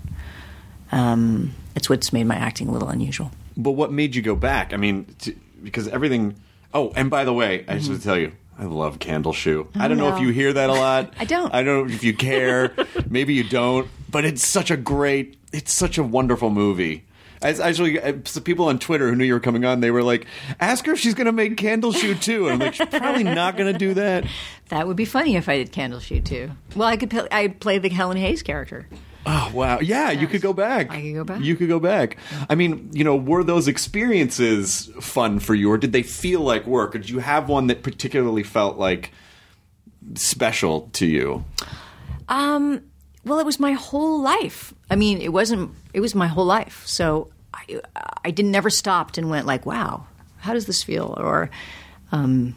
Um, it's what's made my acting a little unusual. But what made you go back? I mean, to, because everything. Oh, and by the way, I just want to tell you, I love Candle Shoe. I don't know if no. you hear that a lot. I don't. I don't know if you care. Maybe you don't. But it's such a great. It's such a wonderful movie. As actually, some people on Twitter who knew you were coming on, they were like, "Ask her if she's going to make Candle Shoe too." And I'm like, "She's probably not going to do that." That would be funny if I did Candle Shoe too. Well, I could play, I'd play the Helen Hayes character. Oh, wow. Yeah, you could go back. I could go back. You could go back. I mean, you know, were those experiences fun for you, or did they feel like work? Or did you have one that particularly felt like special to you? Um, well, it was my whole life. I mean, it wasn't, it was my whole life. So I, I didn't never stopped and went like, wow, how does this feel? Or um,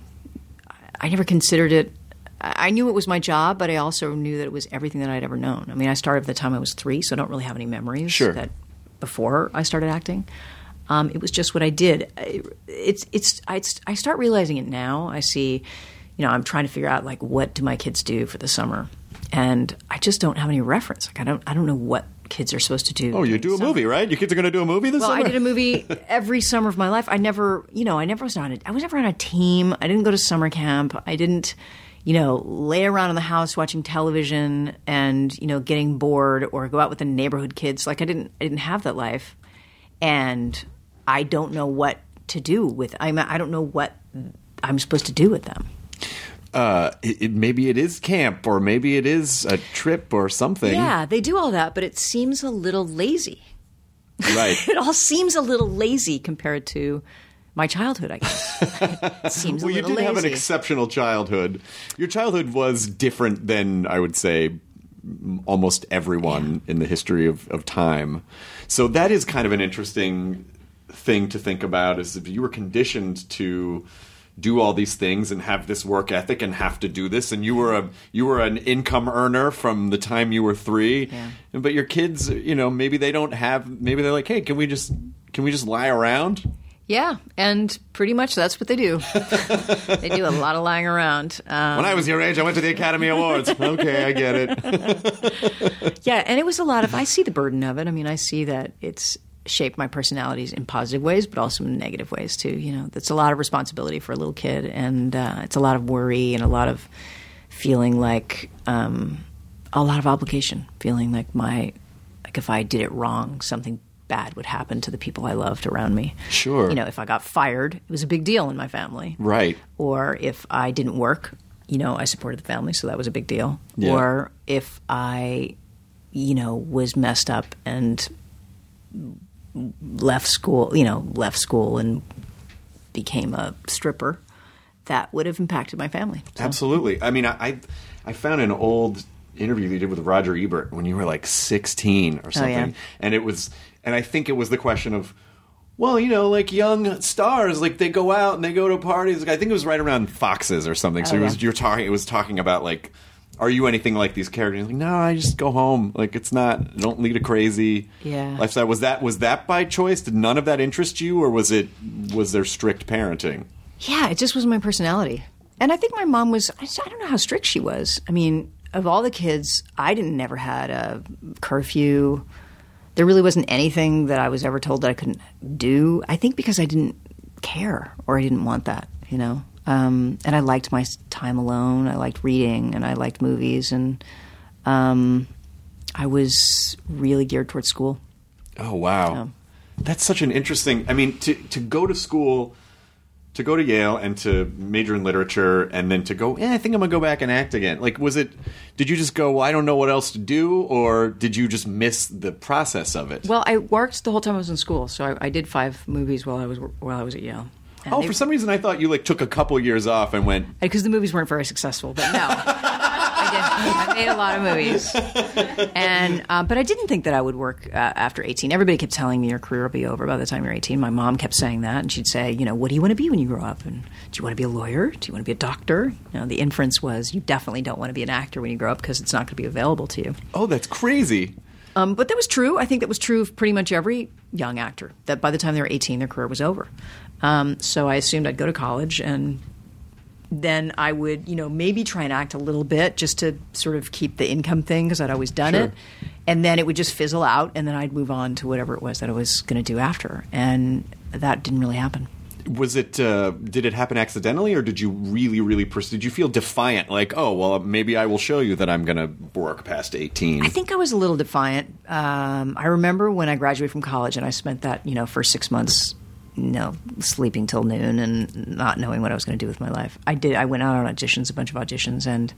I never considered it. I knew it was my job, but I also knew that it was everything that I'd ever known. I mean, I started at the time I was three, so I don't really have any memories Sure. that before I started acting. Um, it was just what I did. It's it's I, I start realizing it now. I see, you know, I'm trying to figure out like what do my kids do for the summer, and I just don't have any reference. Like I don't I don't know what kids are supposed to do. Oh, you during do a summer. movie, right? Your kids are going to do a movie this Well, summer? I did a movie every summer of my life. I never, you know, I never was on a, I was never on a team. I didn't go to summer camp. I didn't, you know, lay around in the house watching television and, you know, getting bored or go out with the neighborhood kids. Like I didn't, I didn't have that life. And I don't know what to do with, I I don't know what I'm supposed to do with them. Uh, it, it, maybe it is camp, or maybe it is a trip or something. Yeah, they do all that, but it seems a little lazy. Right. It all seems a little lazy compared to my childhood, I guess. It seems Well, a you little did have an lazy. exceptional childhood. Your childhood was different than, I would say, m- almost everyone in the history of, of time. So that is kind of an interesting thing to think about, is if you were conditioned to do all these things and have this work ethic and have to do this, and you were a you were an income earner from the time you were three. Yeah. But your kids, you know, maybe they don't have, maybe they're like, hey, can we just can we just lie around? Yeah, and pretty much that's what they do. They do a lot of lying around. Um, When I was your age, I went to the Academy Awards. Okay, I get it. yeah, and it was a lot of, I see the burden of it. I mean, I see that it's shaped my personalities in positive ways, but also in negative ways too. You know, that's a lot of responsibility for a little kid, and uh, it's a lot of worry and a lot of feeling like um, a lot of obligation, feeling like my, like if I did it wrong, something bad would happen to the people I loved around me. Sure. You know, if I got fired, it was a big deal in my family. Right. Or if I didn't work, you know, I supported the family, so that was a big deal. Yeah. Or if I, you know, was messed up and left school, you know, left school and became a stripper, that would have impacted my family. So, Absolutely. I mean, I I- I found an old interview you did with Roger Ebert when you were like sixteen or something, yeah. and it was, and I think it was the question of, well, you know, like young stars, like they go out and they go to parties. Like, I think it was right around Foxes or something. So Oh, it yeah. was you're talking. It was talking about like, are you anything like these characters? Like, no, I just go home. Like, it's not. I don't lead a crazy Yeah. lifestyle. Was that was that by choice? Did none of that interest you, or was it was there strict parenting? yeah, it just was my personality. and I think my mom was, I just- I don't know how strict she was. I mean, of all the kids, I didn't never had a curfew. There really wasn't anything that I was ever told that I couldn't do. I think because I didn't care or I didn't want that, you know. Um, and I liked my time alone. I liked reading and I liked movies. And um, I was really geared towards school. Oh, wow. So. That's such an interesting... I mean, to, to go to school, to go to Yale and to major in literature and then to go, yeah, I think I'm going to go back and act again. Like, was it... Did you just go, well, I don't know what else to do? Or did you just miss the process of it? Well, I worked the whole time I was in school. So I, I did five movies while I was while I was at Yale. And oh, they, for some reason I thought you like took a couple years off and went... Because the movies weren't very successful, but no. I did. I made a lot of movies. and um, But I didn't think that I would work uh, after eighteen. Everybody kept telling me your career will be over by the time you're eighteen. My mom kept saying that, and she'd say, you know, what do you want to be when you grow up? And do you want to be a lawyer? Do you want to be a doctor? You know, the inference was you definitely don't want to be an actor when you grow up because it's not going to be available to you. Oh, that's crazy. Um, but that was true. I think that was true of pretty much every young actor, that by the time they were eighteen, their career was over. Um, so I assumed I'd go to college and then I would, you know, maybe try and act a little bit just to sort of keep the income thing because I'd always done Sure. it. And then it would just fizzle out and then I'd move on to whatever it was that I was going to do after. And that didn't really happen. Was it, uh, did it happen accidentally or did you really, really, pers- did you feel defiant? Like, oh, well, maybe I will show you that I'm going to work past eighteen. I think I was a little defiant. Um, I remember when I graduated from college and I spent that, you know, first six months, you know, sleeping till noon and not knowing what I was going to do with my life. I did. I went out on auditions, a bunch of auditions, and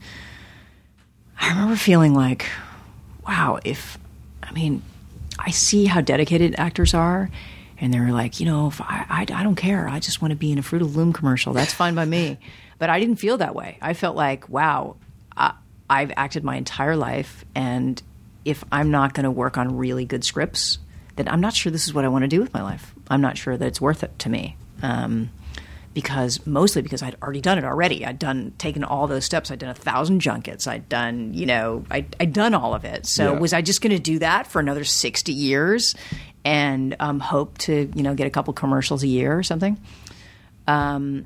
I remember feeling like, wow, if, I mean, I see how dedicated actors are. And they were like, you know, if I, I, I don't care. I just want to be in a Fruit of the Loom commercial. That's fine by me. But I didn't feel that way. I felt like, wow, I, I've acted my entire life. And if I'm not going to work on really good scripts, then I'm not sure this is what I want to do with my life. I'm not sure that it's worth it to me. Um, because mostly because I'd already done it already. I'd done, taken all those steps. I'd done a thousand junkets. I'd done, you know, I, I'd done all of it. So Yeah. was I just going to do that for another sixty years? And um, hope to, you know, get a couple commercials a year or something. Um,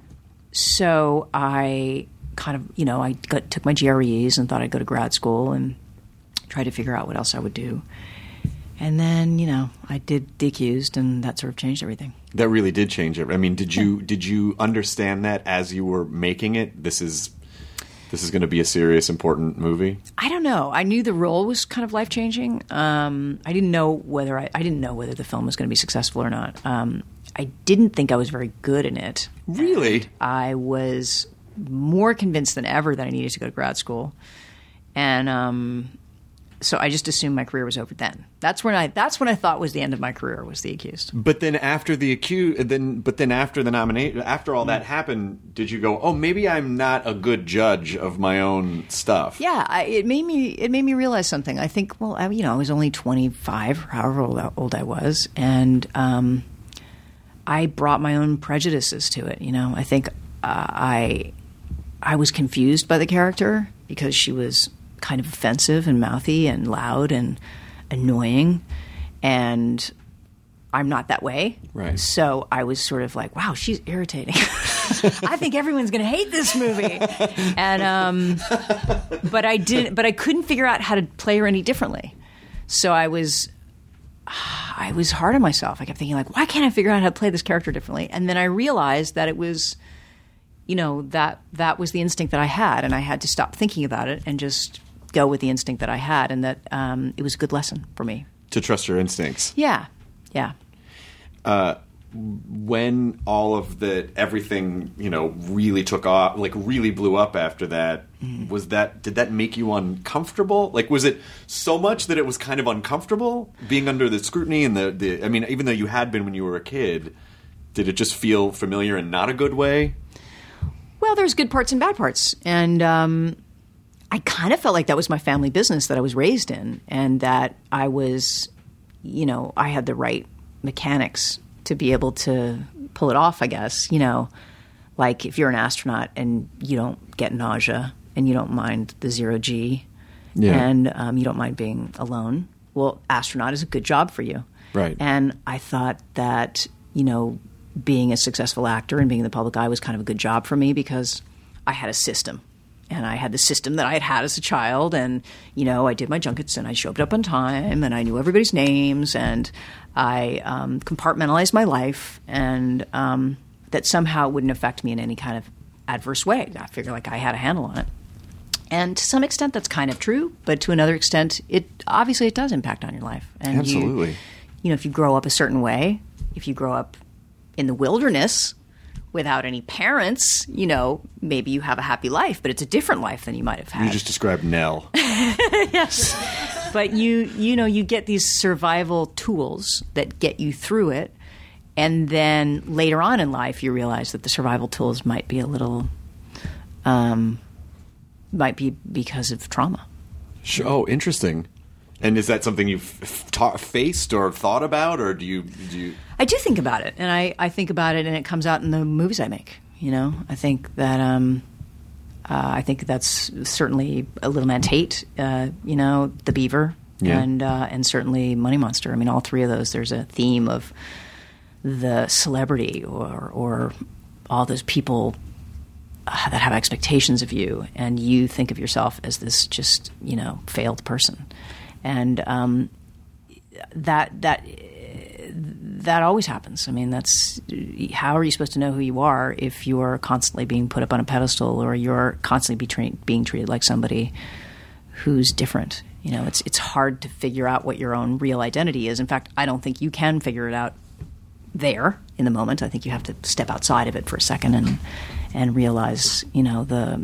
so I kind of, you know, I got, took my G R Es and thought I'd go to grad school and try to figure out what else I would do. And then, you know, I did The Accused, and that sort of changed everything. That really did change it. I mean, did you did you understand that as you were making it? This is this is going to be a serious, important movie. I don't know. I knew the role was kind of life changing. Um, I didn't know whether I, I didn't know whether the film was going to be successful or not. Um, I didn't think I was very good in it. Really? And I was more convinced than ever that I needed to go to grad school, and um, so I just assumed my career was over then. That's when I that's when I thought was the end of my career, was The Accused. But then after the accused, then but then after the nomination, after all that happened, did you go, oh, maybe I'm not a good judge of my own stuff? Yeah, I, it made me it made me realize something. I think, well, I, you know, I was only twenty-five, however old, old I was, and um, I brought my own prejudices to it. You know, I think uh, I I was confused by the character because she was kind of offensive and mouthy and loud and annoying, and I'm not that way. Right. So I was sort of like, wow, she's irritating. I think everyone's going to hate this movie. And um, but I did, but I couldn't figure out how to play her any differently. So I was, I was hard on myself. I kept thinking, like, why can't I figure out how to play this character differently? And then I realized that it was, you know, that that was the instinct that I had, and I had to stop thinking about it and just go with the instinct that I had, and that um, it was a good lesson for me. To trust your instincts. Yeah, yeah. When all of the everything, you know, really took off, like really blew up after that, mm. was that did that make you uncomfortable? Like, was it so much that it was kind of uncomfortable being under the scrutiny and the, the I mean, even though you had been when you were a kid, did it just feel familiar in not a good way? Well, there's good parts and bad parts, and um, I kind of felt like that was my family business that I was raised in, and that I was, you know, I had the right mechanics to be able to pull it off, I guess. You know, like if you're an astronaut and you don't get nausea and you don't mind the zero G yeah. and um, you don't mind being alone, well, astronaut is a good job for you. Right. And I thought that, you know, being a successful actor and being in the public eye was kind of a good job for me because I had a system. And I had the system that I had had as a child. And, you know, I did my junkets and I showed up on time and I knew everybody's names and I um, compartmentalized my life. And um, that somehow wouldn't affect me in any kind of adverse way. I figured like I had a handle on it. And to some extent that's kind of true. But to another extent, it obviously it does impact on your life. And Absolutely. You, you know, if you grow up a certain way, if you grow up in the wilderness without any parents, you know, maybe you have a happy life, but it's a different life than you might have had. You just described Nell. Yes. But you, you know, you get these survival tools that get you through it. And then later on in life, you realize that the survival tools might be a little, um, might be because of trauma. Sure. Oh, interesting. And is that something you've f- ta- faced or thought about, or do you, do you? I do think about it, and I, I think about it, and it comes out in the movies I make. You know, I think that um, uh, I think that's certainly a Little Man Tate. Uh, you know, The Beaver, Yeah. and uh, and certainly Money Monster. I mean, all three of those. There's a theme of the celebrity or or all those people uh, that have expectations of you, and you think of yourself as this just you know failed person. And um, that that that always happens. I mean, that's how are you supposed to know who you are if you're constantly being put up on a pedestal or you're constantly be tra- being treated like somebody who's different? You know, it's it's hard to figure out what your own real identity is. In fact, I don't think you can figure it out there in the moment. I think you have to step outside of it for a second and and realize, you know, the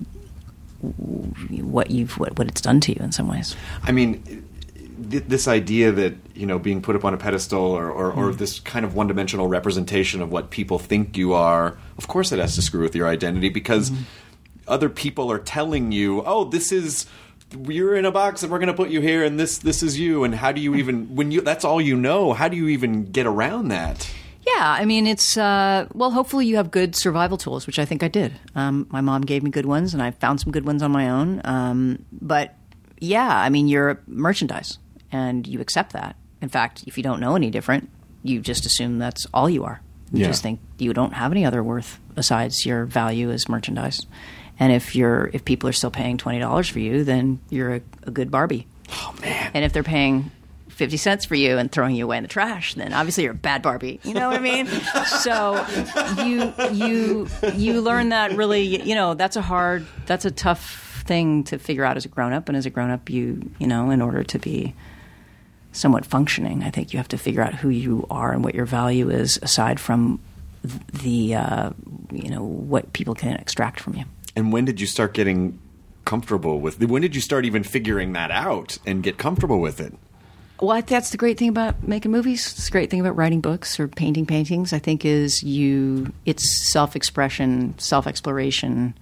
what you've what, what it's done to you in some ways. I mean, this idea that, you know, being put up on a pedestal or, or, or this kind of one-dimensional representation of what people think you are, of course it has to screw with your identity because mm-hmm. other people are telling you, oh, this is, you're in a box and we're going to put you here and this this is you. And how do you even, when you that's all you know, how do you even get around that? Yeah, I mean, it's, uh, well, hopefully you have good survival tools, which I think I did. Um, my mom gave me good ones and I found some good ones on my own. Um, but yeah, I mean, you're merchandise. And you accept that. In fact, if you don't know any different, you just assume that's all you are. You yeah. just think you don't have any other worth besides your value as merchandise. And if you're if people are still paying twenty dollars for you, then you're a, a good Barbie. Oh man! And if they're paying fifty cents for you and throwing you away in the trash, then obviously you're a bad Barbie. You know what I mean? So you you you learn that really. You know, that's a hard, that's a tough thing to figure out as a grown up. And as a grown up, you you know, in order to be somewhat functioning, I think you have to figure out who you are and what your value is aside from the, uh, you know, what people can extract from you. And when did you start getting comfortable with, when did you start even figuring that out and get comfortable with it? Well, that's the great thing about making movies. It's the great thing about writing books or painting paintings, I think, is you, it's self-expression, self-exploration,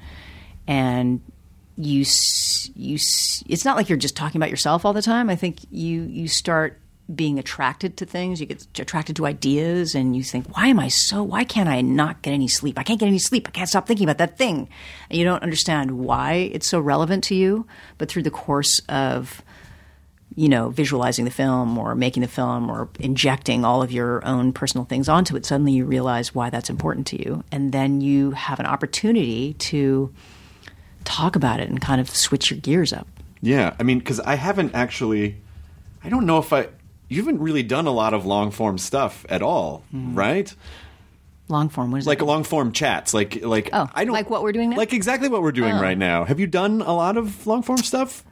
and You, you, it's not like you're just talking about yourself all the time. I think you, you start being attracted to things. You get attracted to ideas, and you think, "Why am I so? Why can't I not get any sleep? I can't get any sleep. I can't stop thinking about that thing." And you don't understand why it's so relevant to you. But through the course of, you know, visualizing the film or making the film or injecting all of your own personal things onto it, suddenly you realize why that's important to you, and then you have an opportunity to talk about it and kind of switch your gears up. Yeah, I mean, because I haven't actually, I don't know if I, you haven't really done a lot of long form stuff at all, mm. right? Long form, what is like that? Like long form chats, like like oh, I don't like what we're doing now, like exactly what we're doing oh. right now. Have you done a lot of long form stuff?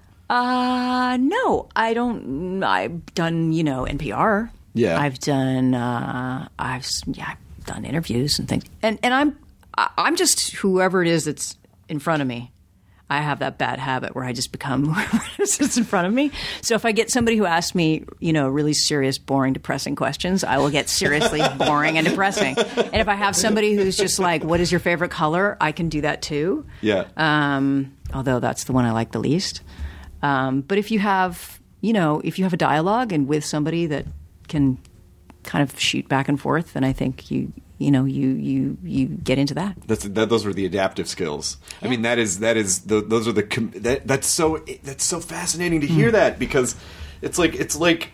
Uh no, I don't. I've done you know N P R. Yeah, I've done. Uh, I've yeah, I've done interviews and things, and and I'm I'm just whoever it is that's in front of me. I have that bad habit where I just become whoever sits in front of me. So if I get somebody who asks me, you know, really serious, boring, depressing questions, I will get seriously boring and depressing. And if I have somebody who's just like, what is your favorite color? I can do that too. Yeah. Um, although that's the one I like the least. Um, but if you have, you know, if you have a dialogue and with somebody that can kind of shoot back and forth, then I think you... you know, you, you, you get into that. That's that. Those are the adaptive skills. Yeah. I mean, that is that is the, those are the that, that's so that's so fascinating to hear mm. that because it's like it's like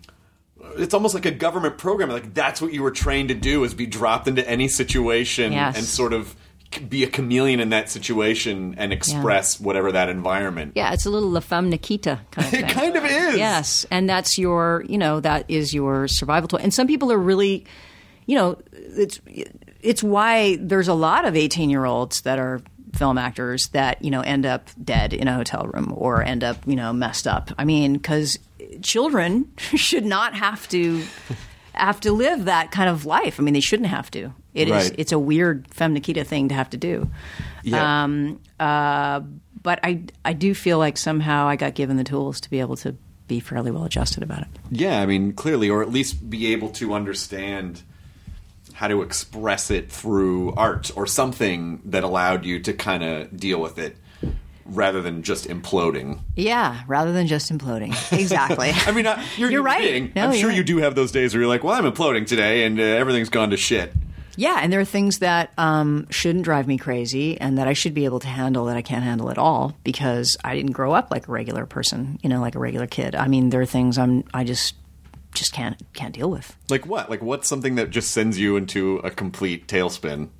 it's almost like a government program. Like that's what you were trained to do is be dropped into any situation yes. and sort of be a chameleon in that situation and express yeah. whatever that environment. Yeah, it's a little La Femme Nikita kind of thing. It kind of is. Yes, and that's your, you know, that is your survival tool. And some people are really, you know, it's it's why there's a lot of eighteen-year-olds that are film actors that, you know, end up dead in a hotel room or end up, you know, messed up. I mean, because children should not have to have to live that kind of life. I mean, they shouldn't have to. It right. is. It's a weird Femme Nikita thing to have to do. Yeah. Um, uh, but I, I do feel like somehow I got given the tools to be able to be fairly well adjusted about it. Yeah, I mean, clearly, or at least be able to understand how to express it through art or something that allowed you to kind of deal with it rather than just imploding. Yeah, rather than just imploding. Exactly. I mean, uh, you're, you're right. Being, no, I'm sure yeah. you do have those days where you're like, well, I'm imploding today and uh, everything's gone to shit. Yeah, and there are things that um, shouldn't drive me crazy and that I should be able to handle that I can't handle at all because I didn't grow up like a regular person, you know, like a regular kid. I mean, there are things I'm I just just can't can't deal with. Like what? Like what's something that just sends you into a complete tailspin?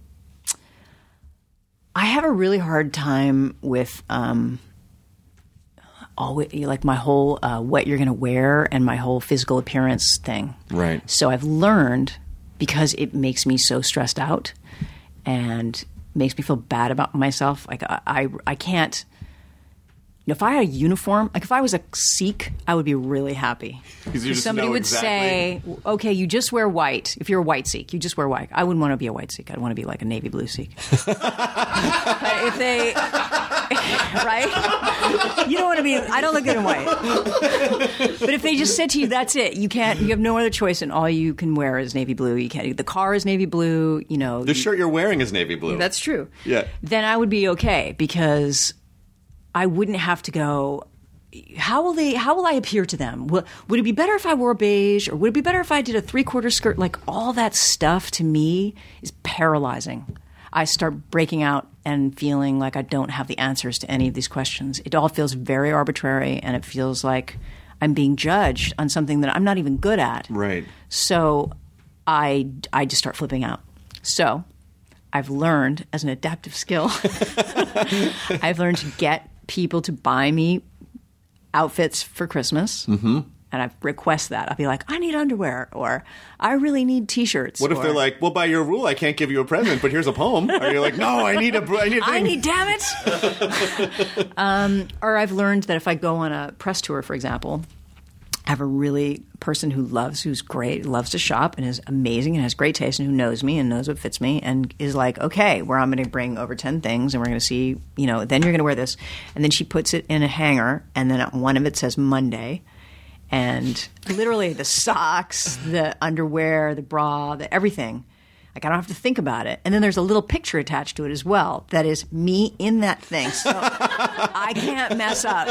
I have a really hard time with um, always, like my whole uh, what you're going to wear and my whole physical appearance thing. Right. So I've learned, because it makes me so stressed out and makes me feel bad about myself. Like I, I, I can't. You know, if I had a uniform, like if I was a Sikh, I would be really happy. Because you just somebody know would exactly. say, "Okay, you just wear white. If you're a white Sikh, you just wear white." I wouldn't want to be a white Sikh. I'd want to be like a navy blue Sikh. But if they, right? You don't want to be. I don't look good in white. But if they just said to you, "That's it. You can't. You have no other choice, and all you can wear is navy blue. You can't. The car is navy blue. You know, the shirt you're wearing is navy blue. That's true. Yeah. Then I would be okay because I wouldn't have to go, how will they? How will I appear to them? Will, would it be better if I wore beige, or would it be better if I did a three-quarter skirt? Like all that stuff to me is paralyzing. I start breaking out and feeling like I don't have the answers to any of these questions. It all feels very arbitrary, and it feels like I'm being judged on something that I'm not even good at. Right. So I, I just start flipping out. So I've learned as an adaptive skill, I've learned to get people to buy me outfits for Christmas. Mm-hmm. And I request that. I'll be like, I need underwear, or I really need T-shirts. What if or, they're like, well, by your rule, I can't give you a present, but here's a poem. Or you're like, no, I need a, I need a thing. I need, damn it. um, or I've learned that if I go on a press tour, for example, I have a really person who loves, who's great, loves to shop and is amazing and has great taste and who knows me and knows what fits me and is like, okay, where I'm going to bring over ten things and we're going to see, you know, then you're going to wear this. And then she puts it in a hanger and then one of it says Monday. And literally the socks, the underwear, the bra, the everything. Like I don't have to think about it. And then there's a little picture attached to it as well that is me in that thing. So I can't mess up.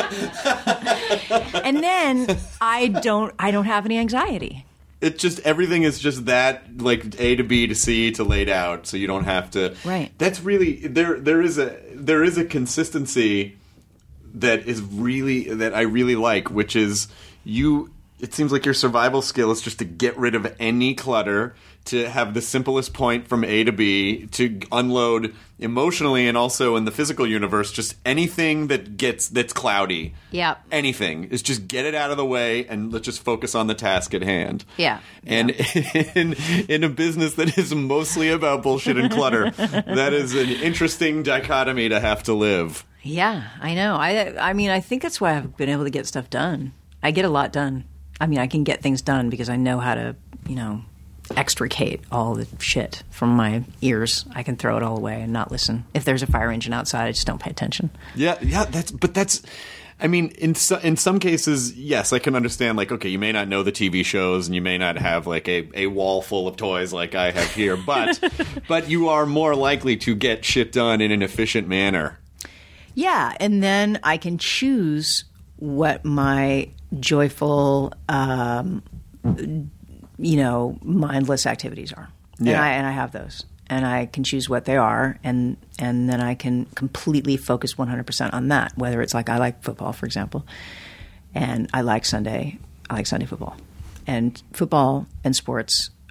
And then I don't I don't have any anxiety. It just everything is just that like A to B to C to laid out so you don't have to. Right. That's really there there is a there is a consistency that is really that I really like, which is you it seems like your survival skill is just to get rid of any clutter, to have the simplest point from A to B, to unload emotionally and also in the physical universe just anything that gets that's cloudy. Yeah. Anything is just get it out of the way and let's just focus on the task at hand. Yeah. And yeah. in in a business that is mostly about bullshit and clutter, that is an interesting dichotomy to have to live. Yeah, I know. I I mean, I think that's why I've been able to get stuff done. I get a lot done. I mean, I can get things done because I know how to, you know, extricate all the shit from my ears. I can throw it all away and not listen. If there's a fire engine outside, I just don't pay attention. Yeah, yeah, that's but that's I mean, in so, in some cases, yes, I can understand like okay, you may not know the T V shows and you may not have like a, a wall full of toys like I have here, but but you are more likely to get shit done in an efficient manner. Yeah, and then I can choose what my joyful, um, you know, mindless activities are. Yeah. And I, and I have those. And I can choose what they are, and, and then I can completely focus one hundred percent on that, whether it's like I like football, for example, and I like Sunday, I like Sunday football. And football and sports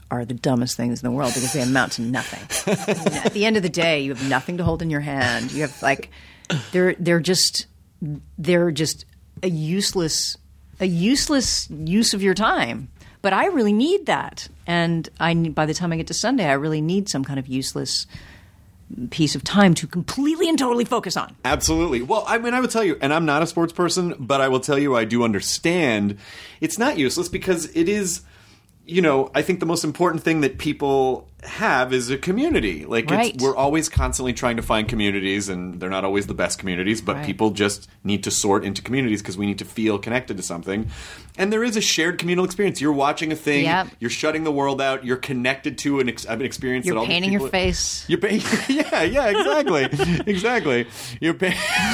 are the dumbest things in the world because they amount to nothing. I mean, at the end of the day, you have nothing to hold in your hand. You have like they're they're just they're just a useless a useless use of your time. But I really need that, and I by the time I get to Sunday, I really need some kind of useless piece of time to completely and totally focus on. Absolutely. Well, I mean, I would tell you, and I'm not a sports person, but I will tell you I do understand it's not useless because it is, you know, I think the most important thing that people have is a community. Like, Right. it's, we're always constantly trying to find communities, and they're not always the best communities, but Right. people just need to sort into communities because we need to feel connected to something. And there is a shared communal experience. You're watching a thing, Yep. you're shutting the world out, you're connected to an, ex- an experience You're that all these painting your people- face. You're pa- yeah, yeah, exactly. exactly. You're pa-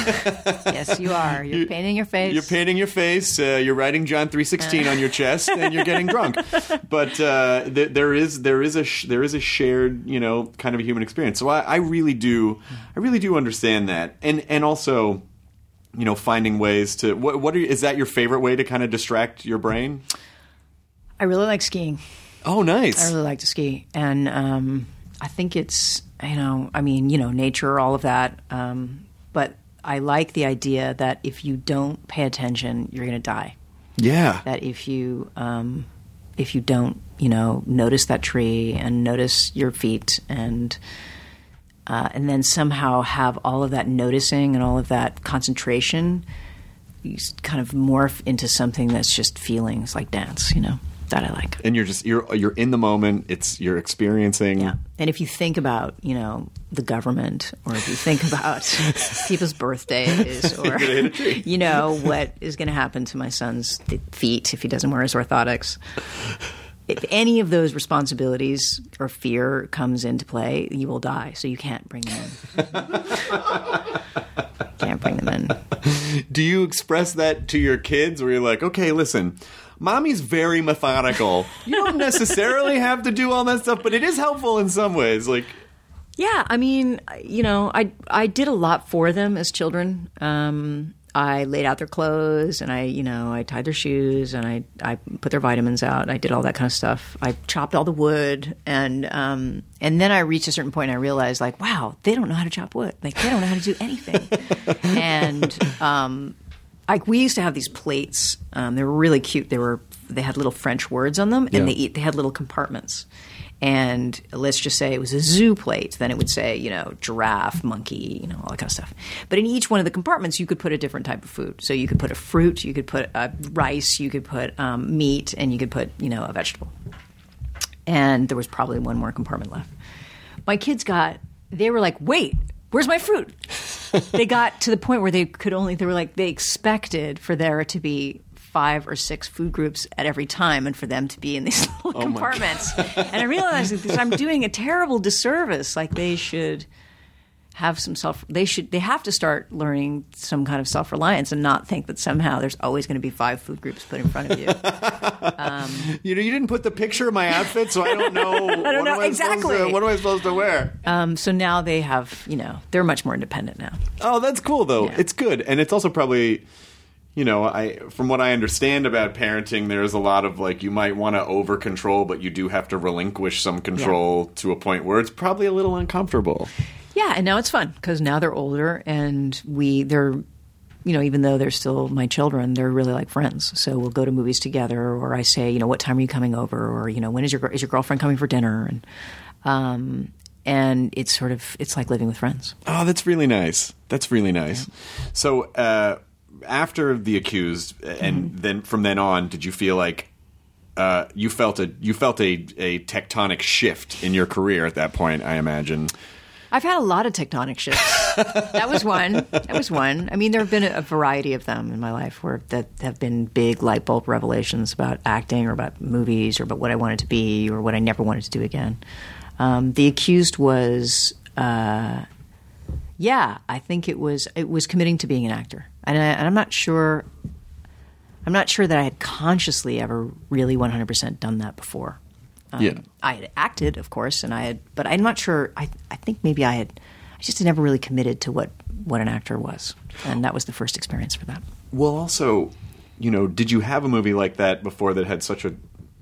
Yes, you are. You're You- painting your face. You're painting your face. Uh, you're writing John three sixteen on your chest, and you're getting drunk. But uh, th- there is there is a sh- there is a shared, you know, kind of a human experience. So I, I really do I really do understand that, and and also, you know, finding ways to what what are, is that your favorite way to kind of distract your brain? I really like skiing. Oh, nice. I really like to ski, and um, I think it's you know, I mean, you know, nature, all of that. Um, but I like the idea that if you don't pay attention, you're going to die. Yeah. That if you um, if you don't, you know, notice that tree and notice your feet and uh, and then somehow have all of that noticing and all of that concentration, you s- kind of morph into something that's just feelings like dance, you know. That I like. And you're just you're you're in the moment. It's you're experiencing. Yeah. And if you think about, you know, the government, or if you think about people's birthdays, or, you know, what is going to happen to my son's feet if he doesn't wear his orthotics, if any of those responsibilities or fear comes into play, you will die. So you can't bring them in. Can't bring them in. Do you express that to your kids where you're like, okay, listen, mommy's very methodical. You don't necessarily have to do all that stuff, but it is helpful in some ways. Like, Yeah, I mean, you know, I I did a lot for them as children. Um, I laid out their clothes, and I, you know, I tied their shoes, and I I put their vitamins out. I did all that kind of stuff. I chopped all the wood, and um, and then I reached a certain point, and I realized, like, wow, they don't know how to chop wood. Like, they don't know how to do anything. and um, like we used to have these plates. Um, they were really cute. They were they had little French words on them, and Yeah. they eat. They had little compartments. And let's just say it was a zoo plate. Then it would say, you know, giraffe, monkey, you know, all that kind of stuff. But in each one of the compartments, you could put a different type of food. So you could put a fruit, you could put uh, rice, you could put um, meat, and you could put, you know, a vegetable. And there was probably one more compartment left. My kids got, they were like, wait, where's my fruit? They got to the point where they could only, they were like, they expected for there to be five or six food groups at every time, and for them to be in these little Oh my compartments. And I realized that I'm doing a terrible disservice. Like, they should have some self. They should. They have to start learning some kind of self reliance and not think that somehow there's always going to be five food groups put in front of you. you know, you didn't put the picture of my outfit, so I don't know. I don't know, exactly. what am I supposed to wear? Um, so now they have, you know, they're much more independent now. Oh, that's cool though. Yeah. It's good, and it's also probably, you know, I from what I understand about parenting, there's a lot of like you might want to over control, but you do have to relinquish some control to a point where it's probably a little uncomfortable. Yeah, and now it's fun because now they're older, and we they're, you know, even though they're still my children, they're really like friends. So we'll go to movies together, or I say, you know, what time are you coming over, or you know, when is your is your girlfriend coming for dinner, and um, and it's sort of it's like living with friends. Oh, that's really nice. That's really nice. So uh, after The Accused, and Mm-hmm. then from then on, did you feel like uh, you felt a you felt a, a tectonic shift in your career at that point? I imagine. I've had a lot of tectonic shifts. That was one. That was one. I mean, there have been a variety of them in my life where that have been big light bulb revelations about acting or about movies or about what I wanted to be or what I never wanted to do again. Um, The Accused was, uh, yeah, I think it was it was committing to being an actor, and, I, and I'm not sure. I'm not sure that I had consciously ever really one hundred percent done that before. Um, Yeah. I had acted, of course, and I had, but I'm not sure. I, I think maybe I had, I just had never really committed to what, what an actor was, and that was the first experience for that. Well, also, you know, did you have a movie like that before that had such a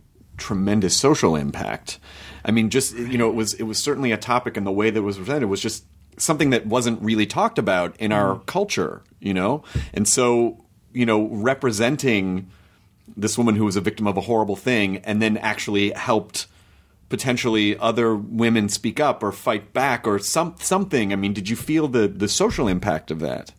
tremendous social impact. I mean, just, you know, it was it was certainly a topic, and the way that it was presented was just something that wasn't really talked about in our culture, you know? And so, you know, representing this woman who was a victim of a horrible thing and then actually helped potentially other women speak up or fight back or some something. I mean, did you feel the, the social impact of that?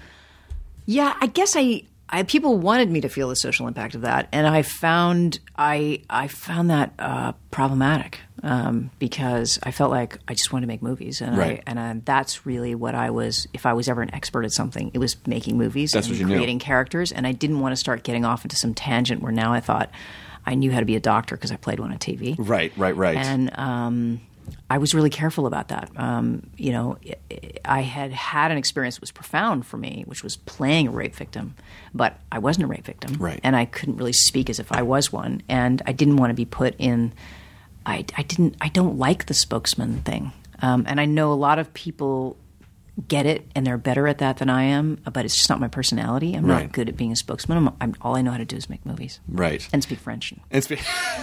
Yeah, I guess I, I people wanted me to feel the social impact of that, and I found I I found that uh, problematic um, because I felt like I just wanted to make movies, and right. I, and I, that's really what I was. If I was ever an expert at something, it was making movies that's and what you creating knew. characters, and I didn't want to start getting off into some tangent where now I thought I knew how to be a doctor because I played one on T V. Right, right, right. And um, I was really careful about that. Um, you know, I had had an experience that was profound for me, which was playing a rape victim, but I wasn't a rape victim. Right. And I couldn't really speak as if I was one. And I didn't want to be put in, I, I didn't, I don't like the spokesman thing. Um, and I know a lot of people get it, and they're better at that than I am, but it's just not my personality. I'm Right. not good at being a spokesman. I'm, I'm, all I know how to do is make movies. Right. And speak French. And, spe-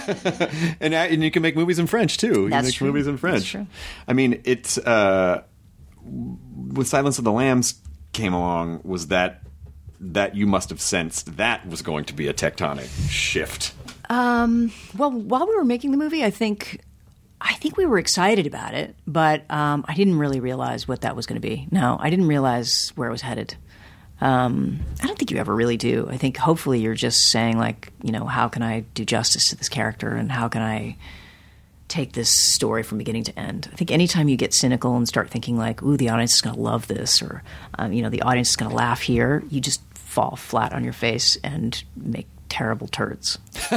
and, and you can make movies in French, too. That's you make true. movies in French. That's true. I mean, it's... Uh, when Silence of the Lambs came along, was that... that you must have sensed that was going to be a tectonic shift. Um, well, while we were making the movie, I think... I think we were excited about it, but um, I didn't really realize what that was going to be. No, I didn't realize where it was headed. Um, I don't think you ever really do. I think hopefully you're just saying, like, you know, how can I do justice to this character, and how can I take this story from beginning to end? I think anytime you get cynical and start thinking like, ooh, the audience is going to love this, or, um, you know, the audience is going to laugh here, you just fall flat on your face and make terrible turds.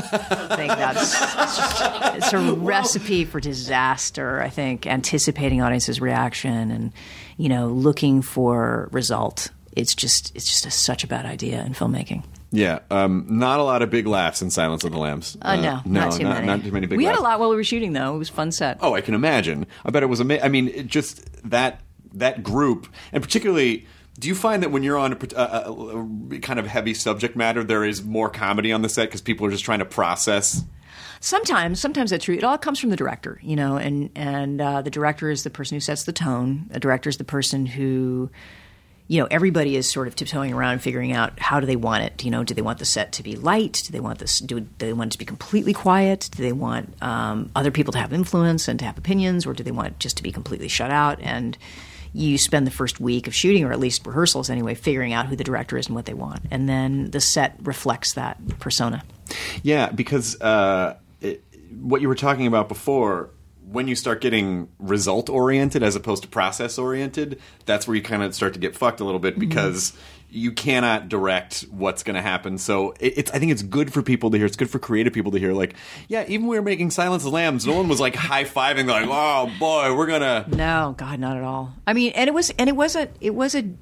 I think that's it's, just, it's a recipe for disaster. I think anticipating audience's reaction and, you know, looking for result. It's just it's just a, such a bad idea in filmmaking. Yeah, um, not a lot of big laughs in Silence of the Lambs. Uh, no, not too many. Not too many big we laughs. had a lot while we were shooting, though. It was a fun set. Oh, I can imagine. I bet it was amazing. I mean, it just that that group, and particularly, do you find that when you're on a, a, a kind of heavy subject matter, there is more comedy on the set because people are just trying to process? Sometimes, sometimes that's true. It all comes from the director, you know, and and uh, the director is the person who sets the tone. The director is the person who, you know, everybody is sort of tiptoeing around figuring out how do they want it. You know, do they want the set to be light? Do they want this? Do, do they want it to be completely quiet? Do they want um, other people to have influence and to have opinions, or do they want it just to be completely shut out? And you spend the first week of shooting, or at least rehearsals anyway, figuring out who the director is and what they want, and then the set reflects that persona. Yeah, because uh, it, what you were talking about before, when you start getting result-oriented as opposed to process-oriented, that's where you kind of start to get fucked a little bit because mm-hmm. you cannot direct what's going to happen. So it, it's I think it's good for people to hear. It's good for creative people to hear. Like, yeah, even when we were making Silence of the Lambs, no one was like high-fiving, like, oh, boy, we're going to... No, God, not at all. I mean, and it was and it was a it was a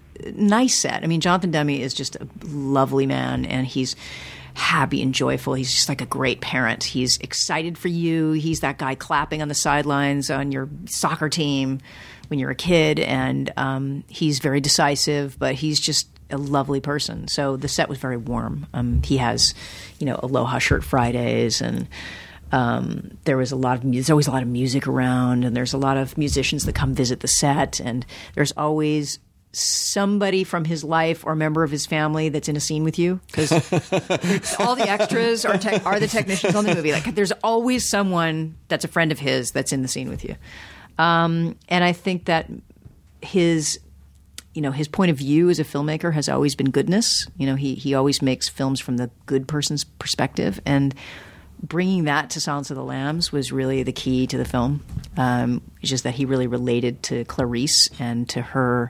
nice set. I mean, Jonathan Demme is just a lovely man, and he's happy and joyful. He's just like a great parent. He's excited for you. He's that guy clapping on the sidelines on your soccer team when you're a kid, and um, he's very decisive, but he's just a lovely person. So the set was very warm. Um, he has, you know, Aloha Shirt Fridays, and um, there was a lot of mu- there's always a lot of music around, and there's a lot of musicians that come visit the set, and there's always somebody from his life or member of his family that's in a scene with you, because all the extras are te- are the technicians on the movie. Like, there's always someone that's a friend of his that's in the scene with you, um, and I think that his, you know, his point of view as a filmmaker has always been goodness. You know, he he always makes films from the good person's perspective, and bringing that to Silence of the Lambs was really the key to the film. Um, it's just that he really related to Clarice and to her.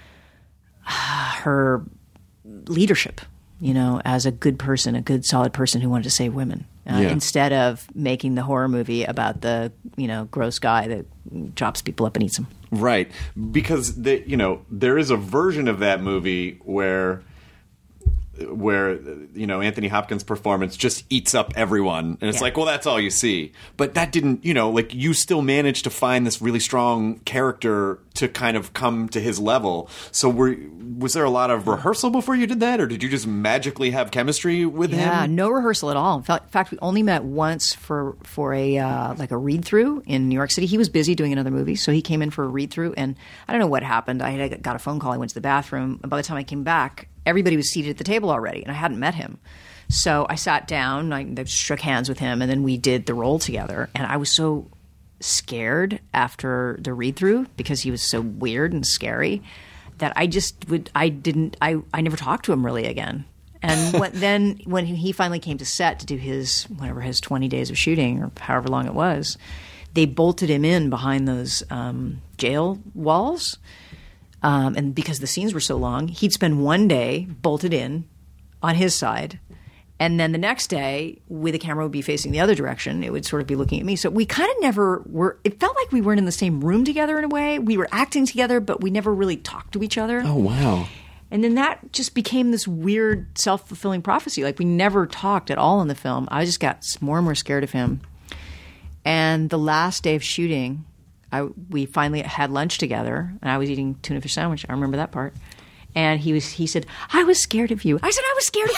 her leadership, you know, as a good person, a good, solid person who wanted to save women, uh, yeah. instead of making the horror movie about the, you know, gross guy that chops people up and eats them. Right. Because, the, you know, there is a version of that movie where where, you know, Anthony Hopkins' performance just eats up everyone. And it's Yeah. like, well, that's all you see. But that didn't, you know, like you still managed to find this really strong character to kind of come to his level. So were, was there a lot of rehearsal before you did that? Or did you just magically have chemistry with Yeah, him? no rehearsal at all. In fa- in fact, we only met once for for a uh, like a read through in New York City. He was busy doing another movie, so he came in for a read through. And I don't know what happened. I had got a phone call. I went to the bathroom, and by the time I came back, everybody was seated at the table already, and I hadn't met him. So I sat down, I, I shook hands with him, and then we did the role together. And I was so scared after the read through because he was so weird and scary that I just would I didn't I, I never talked to him really again. And when, then when he finally came to set to do his whatever his twenty days of shooting or however long it was, they bolted him in behind those um, jail walls. Um, and because the scenes were so long, he'd spend one day bolted in on his side. And then the next day, with the camera would be facing the other direction, it would sort of be looking at me. So we kind of never were – it felt like we weren't in the same room together in a way. We were acting together, but we never really talked to each other. Oh, wow. And then that just became this weird self-fulfilling prophecy. Like we never talked at all in the film. I just got more and more scared of him. And the last day of shooting, I, we finally had lunch together, and I was eating tuna fish sandwich. I remember that part. And he was. He said, "I was scared of you." I said, "I was scared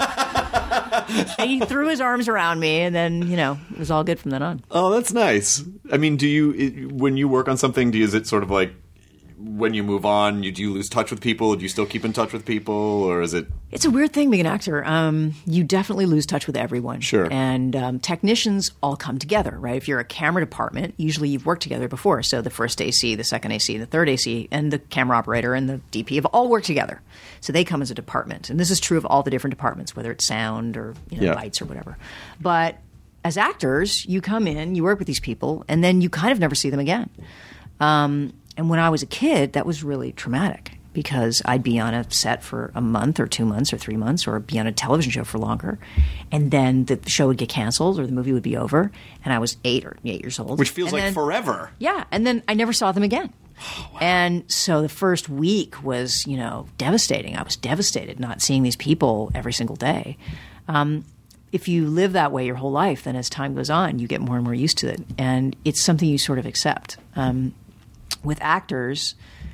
of you." And he threw his arms around me, and then you know it was all good from then on. Oh, that's nice. I mean, do you it, when you work on something, do you, is it sort of like when you move on, you do you lose touch with people? Do you still keep in touch with people, or is it? It's a weird thing being an actor. Um, you definitely lose touch with everyone. Sure. And um, technicians all come together, right? If you're a camera department, usually you've worked together before. So the first A C, the second A C, the third A C, and the camera operator and the D P have all worked together. So they come as a department. And this is true of all the different departments, whether it's sound or you know, Yeah. lights or whatever. But as actors, you come in, you work with these people, and then you kind of never see them again. Um, and when I was a kid, that was really traumatic because I'd be on a set for a month or two months or three months or be on a television show for longer. And then the show would get canceled or the movie would be over. And I was eight or eight years old. Which feels And like then- forever. Yeah. And then I never saw them again. And so the first week was, you know, devastating. I was devastated not seeing these people every single day. Um, if you live that way your whole life, then as time goes on, you get more and more used to it. And it's something you sort of accept. Um, with actors,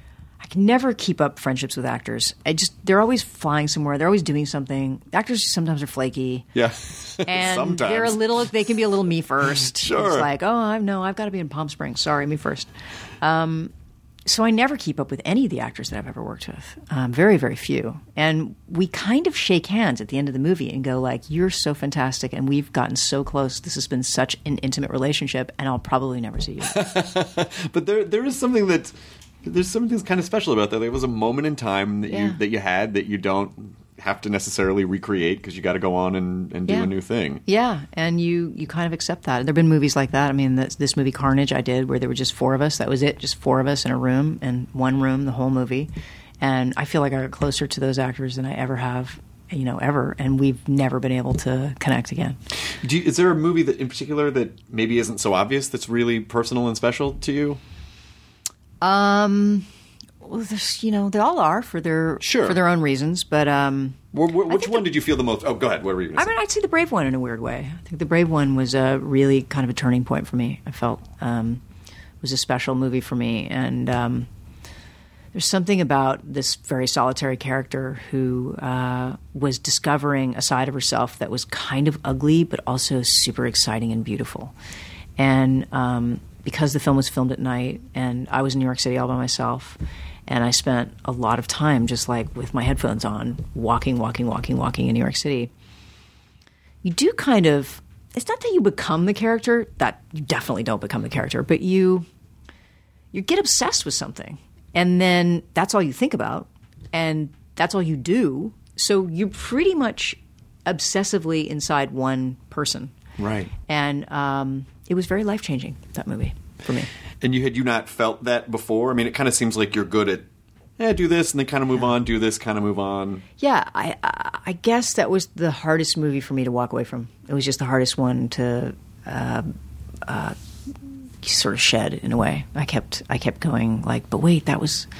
I can never keep up friendships with actors. I just they're always flying somewhere. They're always doing something. Actors sometimes are flaky. Yeah. And Sometimes. they're a little they can be a little me first. Sure. It's like, oh, I no, I've got to be in Palm Springs. Sorry, me first. Um, so I never keep up with any of the actors that I've ever worked with. Um, very, very few. And we kind of shake hands at the end of the movie and go like, you're so fantastic and we've gotten so close. This has been such an intimate relationship and I'll probably never see you. But there, there is something that there's something that's kind of special about that. There was a moment in time that Yeah. you that you had that you don't have to necessarily recreate because you got to go on and, and do Yeah. a new thing. Yeah, and you, you kind of accept that. There have been movies like that. I mean, this, this movie Carnage I did where there were just four of us. That was it, just four of us in a room, and one room, the whole movie. And I feel like I got closer to those actors than I ever have, you know, ever. And we've never been able to connect again. Do you, is there a movie that in particular that maybe isn't so obvious that's really personal and special to you? Um, well, there's, you know, they all are for their Sure. for their own reasons, but um, Wh- wh- which one did you feel the most? Oh, go ahead. What were you going to I say? mean, I'd say the Brave one in a weird way. I think the Brave one was a really kind of a turning point for me. I felt um, it was a special movie for me, and um, there's something about this very solitary character who uh, was discovering a side of herself that was kind of ugly, but also super exciting and beautiful. And um, because the film was filmed at night, and I was in New York City all by myself. And I spent a lot of time just like with my headphones on, walking, walking, walking, walking in New York City. You do kind of, it's not that you become the character, that you definitely don't become the character, but you you get obsessed with something. And then that's all you think about. And that's all you do. So you're pretty much obsessively inside one person. Right. And um, it was very life-changing, that movie, for me. And you had you not felt that before? I mean, it kind of seems like you're good at, yeah, do this and then kind of move on, do this, kind of move on. Yeah, I, I I guess that was the hardest movie for me to walk away from. It was just the hardest one to uh, uh, sort of shed in a way. I kept I kept going like, but wait, that was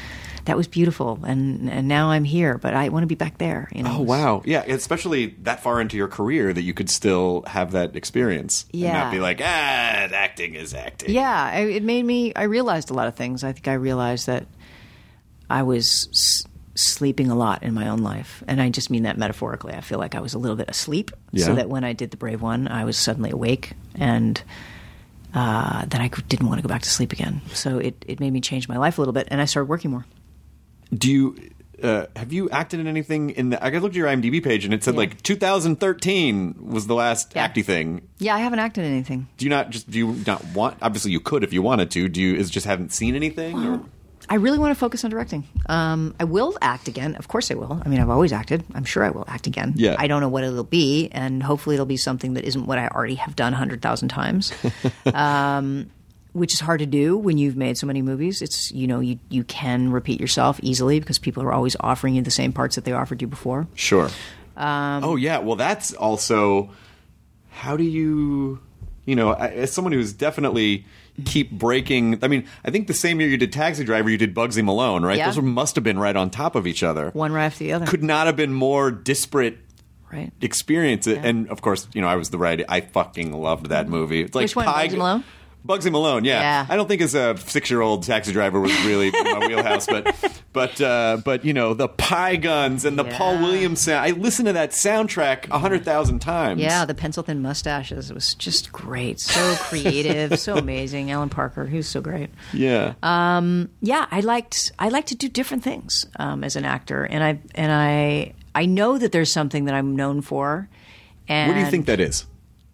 that was beautiful, and and now I'm here, but I want to be back there. You know? Oh wow, yeah, especially that far into your career that you could still have that experience, and Yeah. not be like, ah, acting is acting. Yeah, I, it made me. I realized a lot of things. I think I realized that I was s- sleeping a lot in my own life, and I just mean that metaphorically. I feel like I was a little bit asleep, Yeah. so that when I did the Brave One, I was suddenly awake, and uh, then I didn't want to go back to sleep again. So it it made me change my life a little bit, and I started working more. Do you uh, have you acted in anything in the? I looked at your IMDb page and it said Yeah. like two thousand thirteen was the last Yeah. acty thing. Yeah, I haven't acted in anything. Do you not just do you not want? Obviously, you could if you wanted to. Do you? Is just haven't seen anything? Or? I really want to focus on directing. Um, I will act again. Of course I will. I mean, I've always acted. I'm sure I will act again. Yeah. I don't know what it'll be, and hopefully it'll be something that isn't what I already have done one hundred thousand times, um, which is hard to do when you've made so many movies. It's, you know, you, you can repeat yourself easily because people are always offering you the same parts that they offered you before. Sure. Um, oh yeah. Well, that's also. How do you? You know, I- as someone who's definitely keep breaking. I mean, I think the same year you did Taxi Driver, you did Bugsy Malone, right? Yeah. Those were, must have been right on top of each other. One right after the other. Could not have been more disparate Right. experience. And of course, you know, I was the right. I fucking loved that movie. It's like Which one, Pie- Bugsy Malone? Bugsy Malone, yeah. Yeah. I don't think as a six-year-old Taxi Driver was really in my wheelhouse, but but uh, but you know the Pie Guns and the Yeah. Paul Williams sound. I listened to that soundtrack a hundred thousand times. Yeah, the pencil thin mustaches. It was just great. So creative, so amazing. Alan Parker, he was so great. yeah. Yeah, I liked I like to do different things um, as an actor, and I and I I know that there's something that I'm known for. And what do you think that is?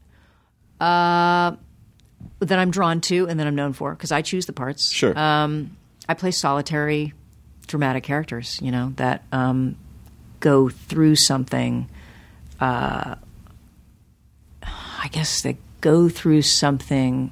that I'm drawn to and that I'm known for because I choose the parts. Sure. Um, I play solitary, dramatic characters. You know that um, go through something. Uh, I guess they go through something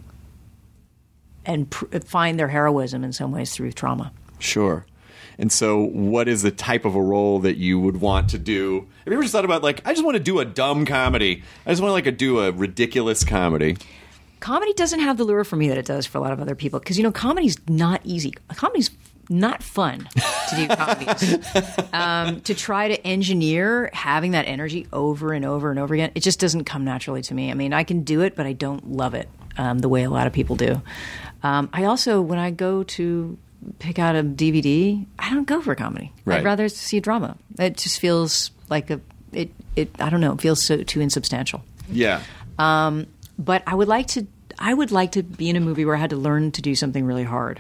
and pr- find their heroism in some ways through trauma. Sure. And so, what is the type of a role that you would want to do? Have you ever just thought about like, I just want to do a dumb comedy. I just want to like a, do a ridiculous comedy. Comedy doesn't have the lure for me that it does for a lot of other people because you know comedy's not easy. Comedy's not fun to do comedies. um, to try to engineer having that energy over and over and over again, it just doesn't come naturally to me. I mean, I can do it, but I don't love it um, the way a lot of people do. Um, I also, when I go to pick out a D V D, I don't go for a comedy. Right. I'd rather see a drama. It just feels like a it. It I don't know. It feels so too insubstantial. Yeah. Um, but I would like to. I would like to be in a movie where I had to learn to do something really hard.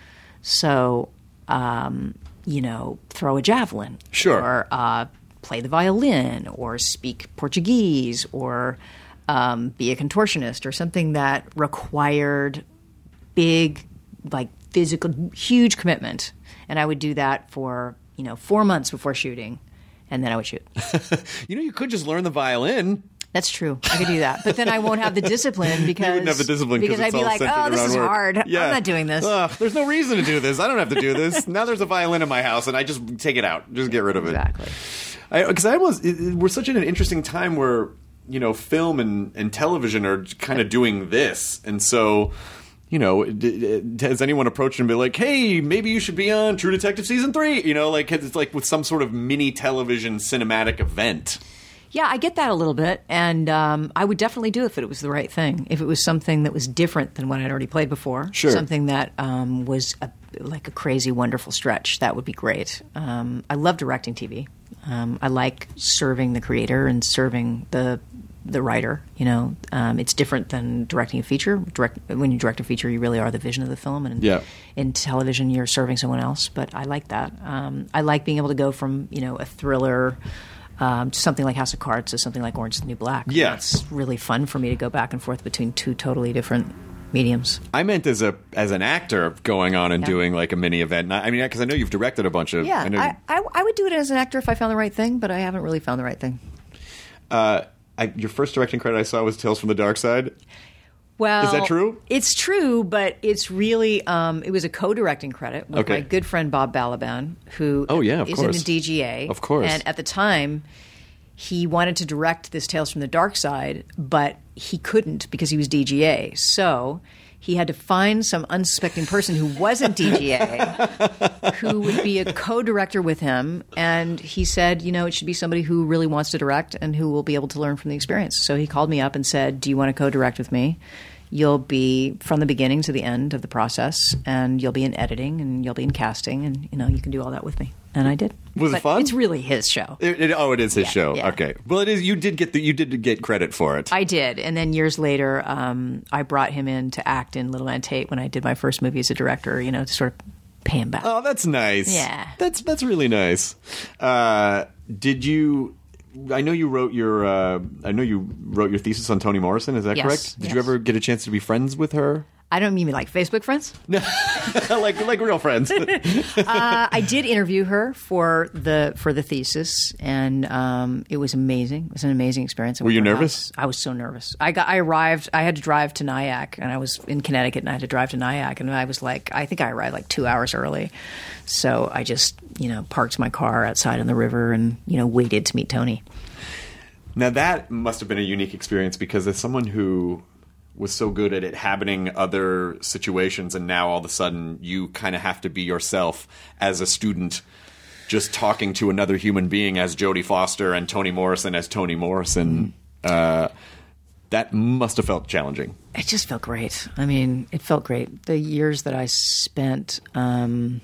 So, um, you know, throw a javelin, Sure. or uh, play the violin, or speak Portuguese, or um, be a contortionist, or something that required big, like physical, huge commitment. And I would do that for you know four months before shooting, and then I would shoot. You know, you could just learn the violin. That's true. I could do that, but then I won't have the discipline because You wouldn't have the discipline because it's I'd be all like, centered "Oh, this around is work. hard. Yeah. I'm not doing this." Ugh, there's no reason to do this. I don't have to do this. Now there's a violin in my house, and I just take it out. Just get rid of it. Exactly. Because I, I was, it, it- we're such in an interesting time where you know film and, and television are kind of doing this, and so you know, d- d- has anyone approached and be like, "Hey, maybe you should be on True Detective season three"? You know, like it's like with some sort of mini television cinematic event. Yeah, I get that a little bit, and um, I would definitely do it if it was the right thing. If it was something that was different than what I'd already played before, Sure. something that um, was a, like a crazy, wonderful stretch, that would be great. Um, I love directing T V. Um, I like serving the creator and serving the the writer. You know, um, it's different than directing a feature. Direct, when you direct a feature, you really are the vision of the film, and Yeah. in television, you're serving someone else. But I like that. Um, I like being able to go from you know a thriller. Um, to something like House of Cards to something like Orange is the New Black. Yeah. It's really fun for me to go back and forth between two totally different mediums. I meant as a as an actor going on and Yeah. doing like a mini event. And I I mean, because I know you've directed a bunch of. Yeah, I know I, I, I would do it as an actor if I found the right thing, but I haven't really found the right thing. uh, I, your first directing credit I saw was Tales from the Dark Side. Well, Is that true? It's true, but it's really um, it was a co-directing credit with Okay. my good friend Bob Balaban, who Oh, yeah, of is course. in the D G A, Of course. And at the time, he wanted to direct this Tales from the Dark Side, but he couldn't because he was D G A. So he had to find some unsuspecting person who wasn't D G A who would be a co-director with him. And he said, you know, it should be somebody who really wants to direct and who will be able to learn from the experience. So he called me up and said, do you want to co-direct with me? You'll be from the beginning to the end of the process, and you'll be in editing, and you'll be in casting, and, you know, you can do all that with me. And I did. Was But it fun? It's really his show. It, it, oh, it is his Yeah, show. yeah. Okay. Well, it is. You did get the. You did get credit for it. I did. And then years later, um, I brought him in to act in Little and Tate when I did my first movie as a director, you know, to sort of pay him back. Oh, that's nice. Yeah. That's that's really nice. Uh, did you? I know you wrote your. Uh, I know you wrote your thesis on Toni Morrison. Is that Yes, correct? Did yes. you ever get a chance to be friends with her? I don't mean like Facebook friends. like like real friends. uh, I did interview her for the for the thesis, and um, it was amazing. It was an amazing experience. I Were went you to her nervous? house. I was so nervous. I got. I arrived. I had to drive to Nyack, and I was in Connecticut, and I had to drive to Nyack, and I was like, I think I arrived like two hours early. So I just, you know, parked my car outside on the river, and you know, waited to meet Toni. Now that must have been a unique experience because as someone who was so good at inhabiting other situations, and now all of a sudden you kind of have to be yourself as a student, just talking to another human being as Jodie Foster and Toni Morrison as Toni Morrison. Uh, that must have felt challenging. It just felt great. I mean, it felt great. The years that I spent, um,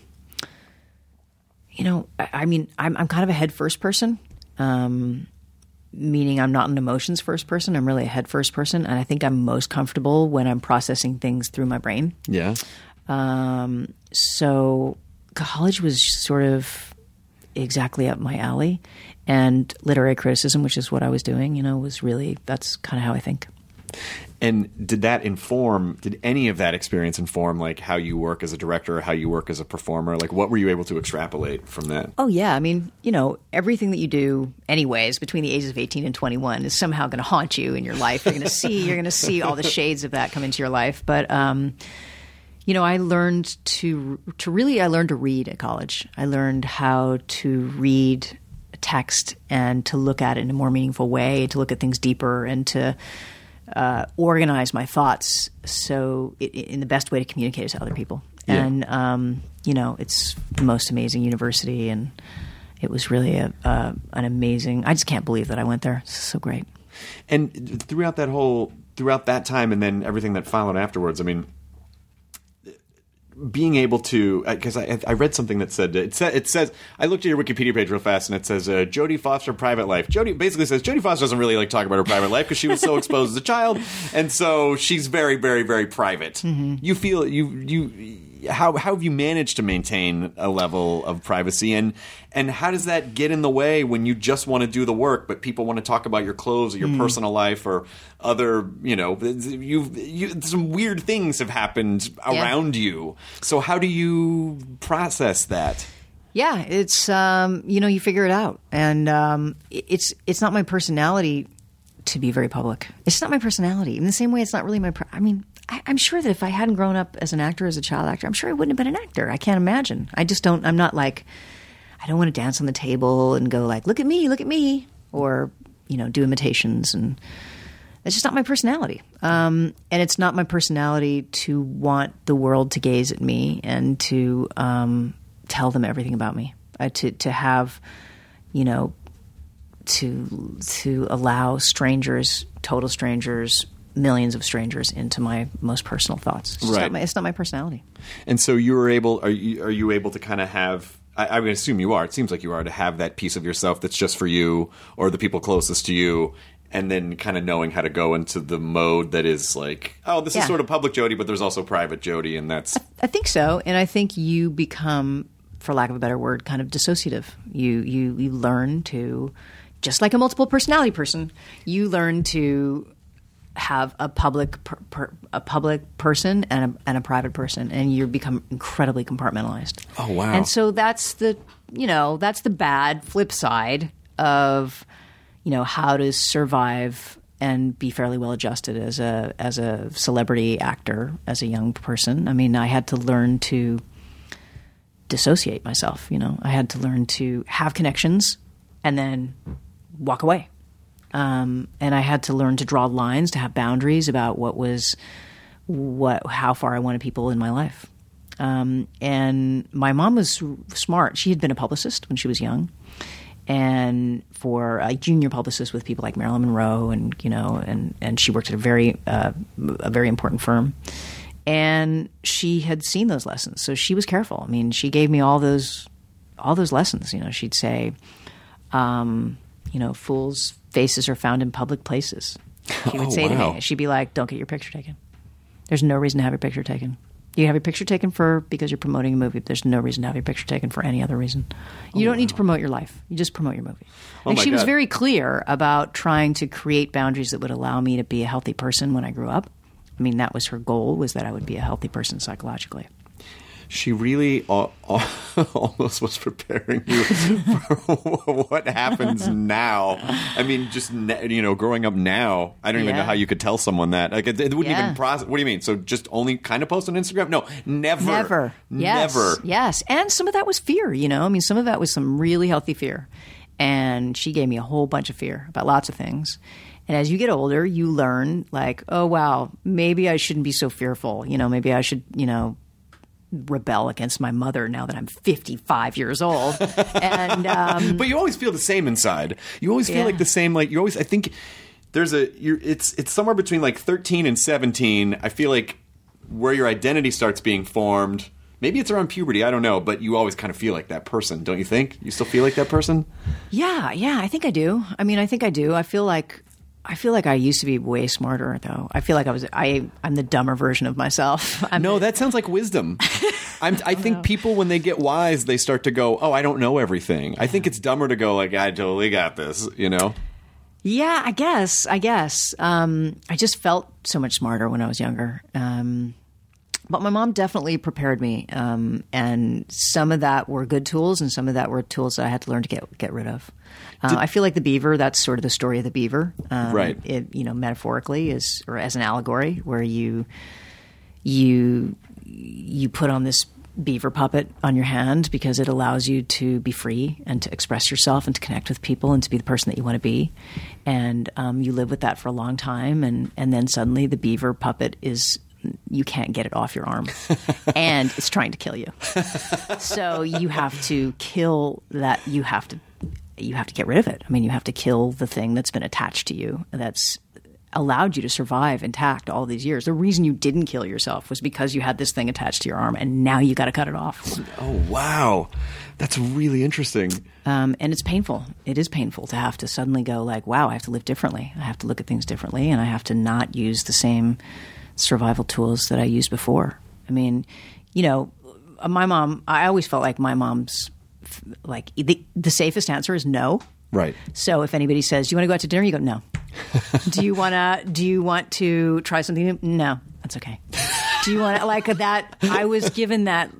you know, I, I mean, I'm, I'm kind of a head first person. Um, meaning I'm not an emotions first person. I'm really a head first person. And I think I'm most comfortable when I'm processing things through my brain. Yeah. Um, so college was sort of exactly up my alley. And literary criticism, which is what I was doing, you know, was really, that's kind of how I think. And did that inform, did any of that experience inform like how you work as a director or how you work as a performer? Like what were you able to extrapolate from that? Oh, yeah. I mean, you know, everything that you do anyways between the ages of eighteen and twenty-one is somehow going to haunt you in your life. You're going to see, you're going to see all the shades of that come into your life. But, um, you know, I learned to, to really, I learned to read at college. I learned how to read text and to look at it in a more meaningful way, to look at things deeper and to uh, organize my thoughts so it, in the best way to communicate it to other people. Yeah. And, um, you know, it's the most amazing university, and it was really a, uh, an amazing, I just can't believe that I went there. It's so great. And throughout that whole, throughout that time and then everything that followed afterwards, I mean, being able to, because I, I read something that said, it, said, it says, I looked at your Wikipedia page real fast and it says, uh, Jodie Foster private life. Jodie basically says Jodie Foster doesn't really like talk about her private life because she was so exposed as a child. And so she's very, very, very private. Mm-hmm. You feel, you, you, how, how have you managed to maintain a level of privacy, and, and how does that get in the way when you just want to do the work, but people want to talk about your clothes or your mm. personal life or other, you know, you've, you, some weird things have happened Yeah. around you. So how do you process that? Yeah, it's um, you know, you figure it out, and um, it's it's not my personality to be very public. It's not my personality. In the same way, it's not really my. Per- I mean, I, I'm sure that if I hadn't grown up as an actor, as a child actor, I'm sure I wouldn't have been an actor. I can't imagine. I just don't. I'm not like. I don't want to dance on the table and go like, "Look at me, look at me," or you know, do imitations, and it's just not my personality. Um, and it's not my personality to want the world to gaze at me and to. Um, tell them everything about me, uh, to to have, you know, to to allow strangers, total strangers, millions of strangers into my most personal thoughts. It's, Right. not, my, it's not my personality. And so you were able, are you, are you able to kind of have, I, I would assume you are, it seems like you are, to have that piece of yourself that's just for you or the people closest to you, and then kind of knowing how to go into the mode that is like, oh, this Yeah. is sort of public Jodie, but there's also private Jodie, and that's... I think so, and I think you become, for lack of a better word, kind of dissociative. You you you learn to, just like a multiple personality person, you learn to have a public per, per, a public person and a, and a private person, and you become incredibly compartmentalized. Oh, wow. And so that's the you know that's the bad flip side of you know how to survive and be fairly well adjusted as a as a celebrity actor, as a young person. I mean, I had to learn to dissociate myself. You know, I had to learn to have connections and then walk away. Um, and I had to learn to draw lines, to have boundaries about what was what how far I wanted people in my life. Um, and my mom was smart. She had been a publicist when she was young, and for a junior publicist with people like Marilyn Monroe, and you know, and and she worked at a very uh, a very important firm. And she had seen those lessons, so she was careful. I mean, she gave me all those all those lessons. You know, she'd say, um, you know, fools' faces are found in public places. She would Oh, say wow. to me, she'd be like, "Don't get your picture taken. There's no reason to have your picture taken. You have your picture taken for because you're promoting a movie. But there's no reason to have your picture taken for any other reason. You don't need to promote your life. You just promote your movie." Oh, and my she was God. very clear about trying to create boundaries that would allow me to be a healthy person when I grew up. I mean, that was her goal, was that I would be a healthy person psychologically. She really al- al- almost was preparing you for what happens now. I mean, just, ne- you know, growing up now, I don't even Yeah. know how you could tell someone that. Like, it, it wouldn't Yeah. even process. What do you mean? So just only kind of post on Instagram? No, never. Never. Yes. Never. Yes. And some of that was fear, you know? I mean, some of that was some really healthy fear. And she gave me a whole bunch of fear about lots of things. And as you get older, you learn, like, oh, wow, maybe I shouldn't be so fearful. You know, maybe I should, you know, rebel against my mother now that I'm fifty-five years old. And um, But you always feel the same inside. You always feel Yeah. like the same. Like you always. I think there's a. You're, it's it's somewhere between like thirteen and seventeen. I feel like where your identity starts being formed. Maybe it's around puberty. I don't know. But you always kind of feel like that person, don't you think? You still feel like that person? yeah, yeah, I think I do. I mean, I think I do. I feel like I feel like I used to be way smarter, though. I feel like I was I I'm the dumber version of myself. I'm No, that sounds like wisdom. I'm, I think people, when they get wise, they start to go, "Oh, I don't know everything." I think it's dumber to go like, "I totally got this," you know. Yeah, I guess. I guess. Um, I just felt so much smarter when I was younger. Um, but my mom definitely prepared me, um, and some of that were good tools, and some of that were tools that I had to learn to get get rid of. Uh, I feel like the beaver. That's sort of the story of the beaver, um, Right. It, you know, metaphorically, is or as an allegory, where you you you put on this beaver puppet on your hand because it allows you to be free and to express yourself and to connect with people and to be the person that you want to be. And um, you live with that for a long time. And, and then suddenly the beaver puppet is, you can't get it off your arm and it's trying to kill you. So you have to kill that. You have to, you have to get rid of it. I mean, you have to kill the thing that's been attached to you. That's allowed you to survive intact all these years. The reason you didn't kill yourself was because you had this thing attached to your arm, and now you got to cut it off. Oh wow, that's really interesting. Um, and it's painful. It is painful to have to suddenly go like, wow, I have to live differently. I have to look at things differently, and I have to not use the same survival tools that I used before. I mean, you know, my mom, I always felt like my mom's, like, the, the safest answer is no. Right. So if anybody says, "Do you want to go out to dinner?" You go, "No." do you want to? Do you want to try something new? No, that's okay. Do you want to, like that? I was given that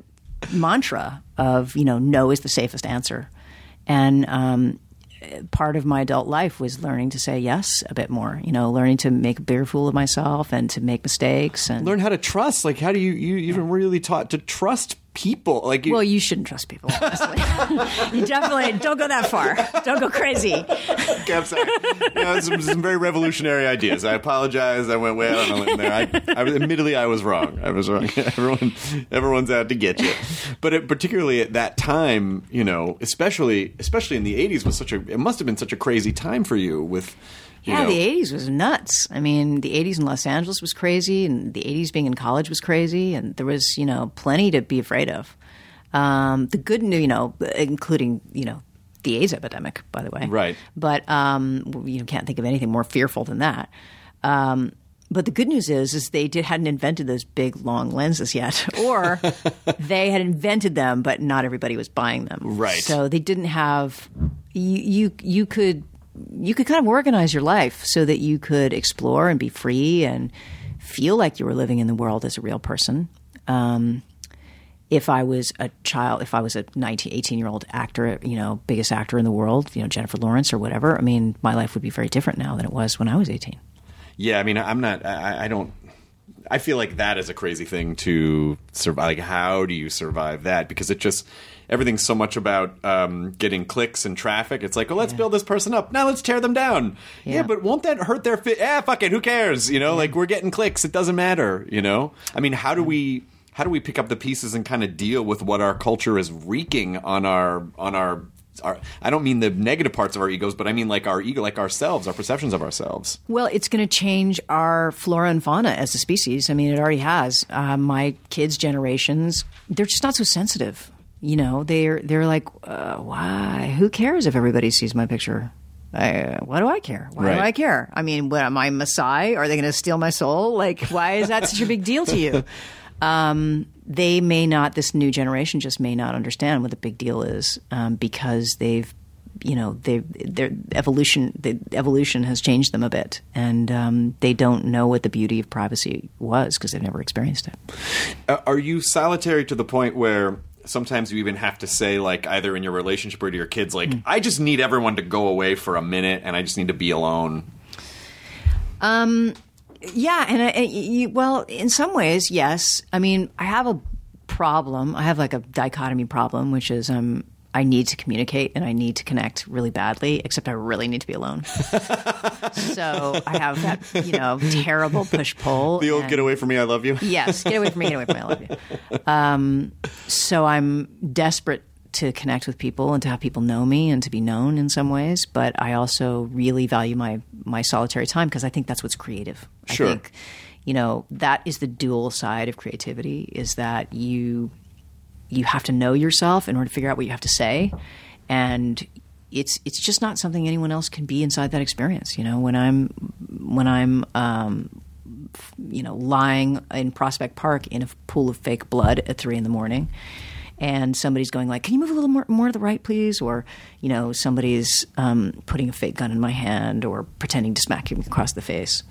mantra of, you know, no is the safest answer, and um, part of my adult life was learning to say yes a bit more. You know, learning to make a bigger fool of myself and to make mistakes and Learn how to trust. Like, how do you you even really taught to trust people? Like, you, Well, you shouldn't trust people, honestly. You definitely don't go that far. Don't go crazy. Okay, I'm sorry. You know, some, some very revolutionary ideas. I apologize. I went way out on a limb there. I, I was, admittedly, I was wrong. I was wrong. Everyone, everyone's out to get you. But it, particularly at that time, you know, especially especially in the eighties, was such a. It must have been such a crazy time for you. With you Yeah, know, the eighties was nuts. I mean, the eighties in Los Angeles was crazy, and the eighties being in college was crazy, and there was, you know, plenty to be afraid of. Um, the good news, you know, including, you know, the AIDS epidemic, by the way. Right. But um, you can't think of anything more fearful than that. Um, but the good news is, is they did hadn't invented those big long lenses yet, or they had invented them, but not everybody was buying them. Right. So they didn't have. You you you could you could kind of organize your life so that you could explore and be free and feel like you were living in the world as a real person. Um, if I was a child, if I was a nineteen, eighteen-year-old actor, you know, biggest actor in the world, you know, Jennifer Lawrence or whatever, I mean, my life would be very different now than it was when I was eighteen. Yeah, I mean, I'm not. I, I don't. I feel like that is a crazy thing to survive. Like, how do you survive that? Because it just everything's so much about um, getting clicks and traffic. It's like, oh, let's yeah. build this person up. Now let's tear them down. Yeah, yeah but won't that hurt their fit? Yeah, fuck it. Who cares? You know, yeah. like we're getting clicks. It doesn't matter. You know, I mean, how do we how do we pick up the pieces and kind of deal with what our culture is wreaking on our on our Our, I don't mean the negative parts of our egos, but I mean like our ego, like ourselves, our perceptions of ourselves. Well, it's going to change our flora and fauna as a species. I mean, it already has. Uh, my kids' generations, they're just not so sensitive. You know, they're they're like, uh, why? Who cares if everybody sees my picture? I, why do I care? Why right. do I care? I mean, what, am I Messiah? Are they going to steal my soul? Like, why is that such a big deal to you? Um, they may not, this new generation just may not understand what the big deal is, um, because they've, you know, they their evolution, the evolution has changed them a bit, and um, they don't know what the beauty of privacy was because they've never experienced it. Uh, are you solitary to the point where sometimes you even have to say, like, either in your relationship or to your kids, like, mm. I just need everyone to go away for a minute, and I just need to be alone? Um. Yeah, and I, you, well, in some ways, yes. I mean, I have a problem. I have like a dichotomy problem, which is um, I need to communicate and I need to connect really badly, except I really need to be alone. So I have that, you know, terrible push-pull. The old and, get away from me, I love you. Yes, get away from me, get away from me, I love you. Um, so I'm desperate to connect with people and to have people know me and to be known in some ways, but I also really value my my solitary time because I think that's what's creative. Sure. I think, you know, that is the dual side of creativity, is that you you have to know yourself in order to figure out what you have to say, and it's it's just not something anyone else can be inside that experience. You know, when I'm when I'm um, you know, lying in Prospect Park in a pool of fake blood at three in the morning, and somebody's going like, can you move a little more, more to the right, please? Or, you know, somebody's um, putting a fake gun in my hand or pretending to smack me across the face.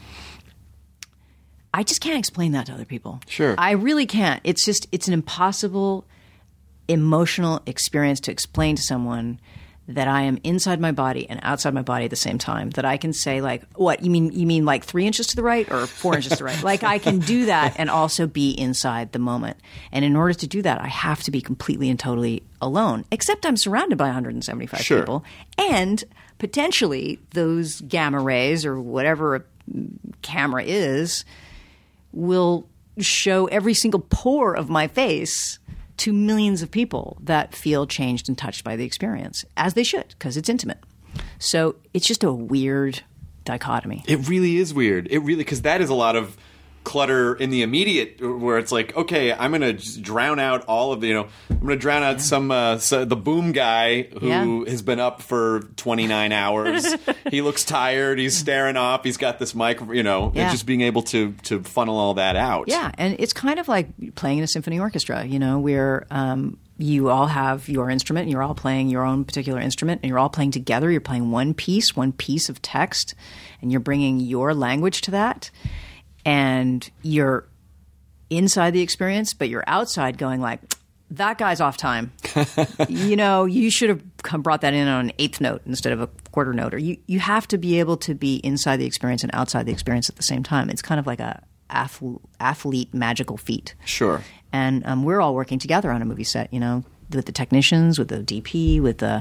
I just can't explain that to other people. Sure. I really can't. It's just, it's an impossible emotional experience to explain to someone that I am inside my body and outside my body at the same time, that I can say like, what, you mean, you mean like three inches to the right or four inches to the right? Like I can do that and also be inside the moment. And in order to do that, I have to be completely and totally alone, except I'm surrounded by one hundred seventy-five sure. people. And potentially those gamma rays or whatever a camera is will show every single pore of my face to millions of people that feel changed and touched by the experience, as they should, because it's intimate. So it's just a weird dichotomy. It really is weird. It really, because that is a lot of clutter in the immediate, where it's like, okay, I'm going to drown out all of the, you know, I'm going to drown out yeah. some, uh, so the boom guy who yeah. has been up for twenty-nine hours. He looks tired. He's staring off. He's got this mic, you know, yeah. and just being able to, to funnel all that out. Yeah. And it's kind of like playing in a symphony orchestra, you know, where, um, you all have your instrument and you're all playing your own particular instrument and you're all playing together. You're playing one piece, one piece of text, and you're bringing your language to that. And you're inside the experience, but you're outside going like, that guy's off time. You know, you should have come brought that in on an eighth note instead of a quarter note. Or you, you have to be able to be inside the experience and outside the experience at the same time. It's kind of like a athlete, athlete magical feat. Sure. And um, we're all working together on a movie set, you know, with the technicians, with the D P, with the,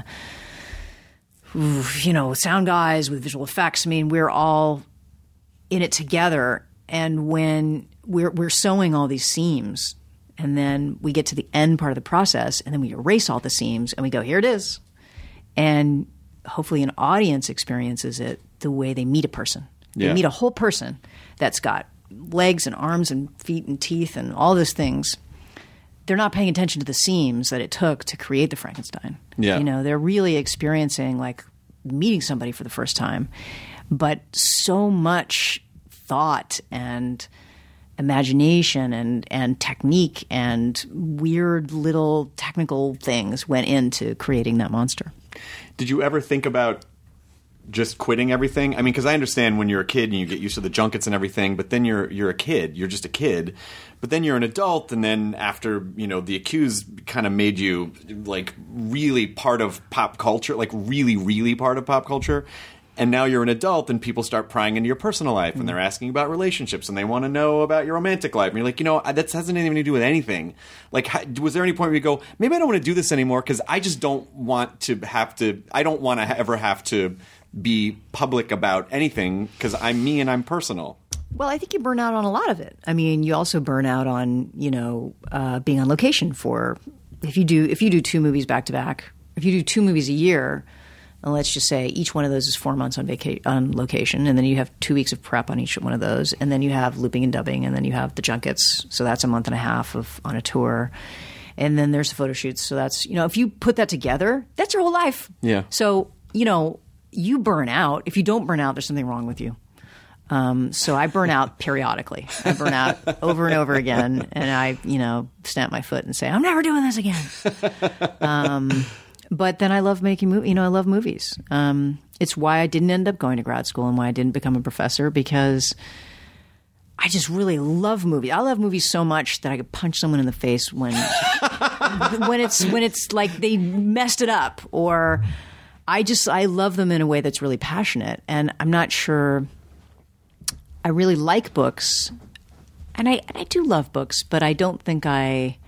you know, sound guys, with visual effects. I mean, we're all in it together. And when we're we're sewing all these seams, and then we get to the end part of the process, and then we erase all the seams, and we go, here it is. And hopefully an audience experiences it the way they meet a person. They yeah. meet a whole person that's got legs and arms and feet and teeth and all those things. They're not paying attention to the seams that it took to create the Frankenstein. Yeah. You know, they're really experiencing like meeting somebody for the first time. But so much thought and imagination and, and technique and weird little technical things went into creating that monster. Did you ever think about just quitting everything? I mean, because I understand when you're a kid and you get used to the junkets and everything, but then you're you're a kid. You're just a kid. But then you're an adult, and then after, you know, The Accused kind of made you, like, really part of pop culture, like, really, really part of pop culture. And now you're an adult, and people start prying into your personal life, and they're asking about relationships, and they want to know about your romantic life. And you're like, you know, that hasn't anything to do with anything. Like, how, was there any point where you go, maybe I don't want to do this anymore because I just don't want to have to, I don't want to ever have to be public about anything because I'm me and I'm personal. Well, I think you burn out on a lot of it. I mean, you also burn out on, you know, uh, being on location for, if you do, if you do two movies back to back, if you do two movies a year, and let's just say each one of those is four months on vaca- on location, and then you have two weeks of prep on each one of those, and then you have looping and dubbing, and then you have the junkets, so that's a month and a half of on a tour, and then there's the photo shoots. So that's, you know, if you put that together, that's your whole life. Yeah. So, you know, you burn out. If you don't burn out, there's something wrong with you. Um, so I burn out periodically. I burn out over and over again, and I, you know, stamp my foot and say, I'm never doing this again. Um, but then I love making movies. You know, I love movies. Um, it's why I didn't end up going to grad school and why I didn't become a professor, because I just really love movies. I love movies so much that I could punch someone in the face when when it's when it's like they messed it up, or I just I love them in a way that's really passionate. And I'm not sure. I really like books, and I and I do love books, but I don't think I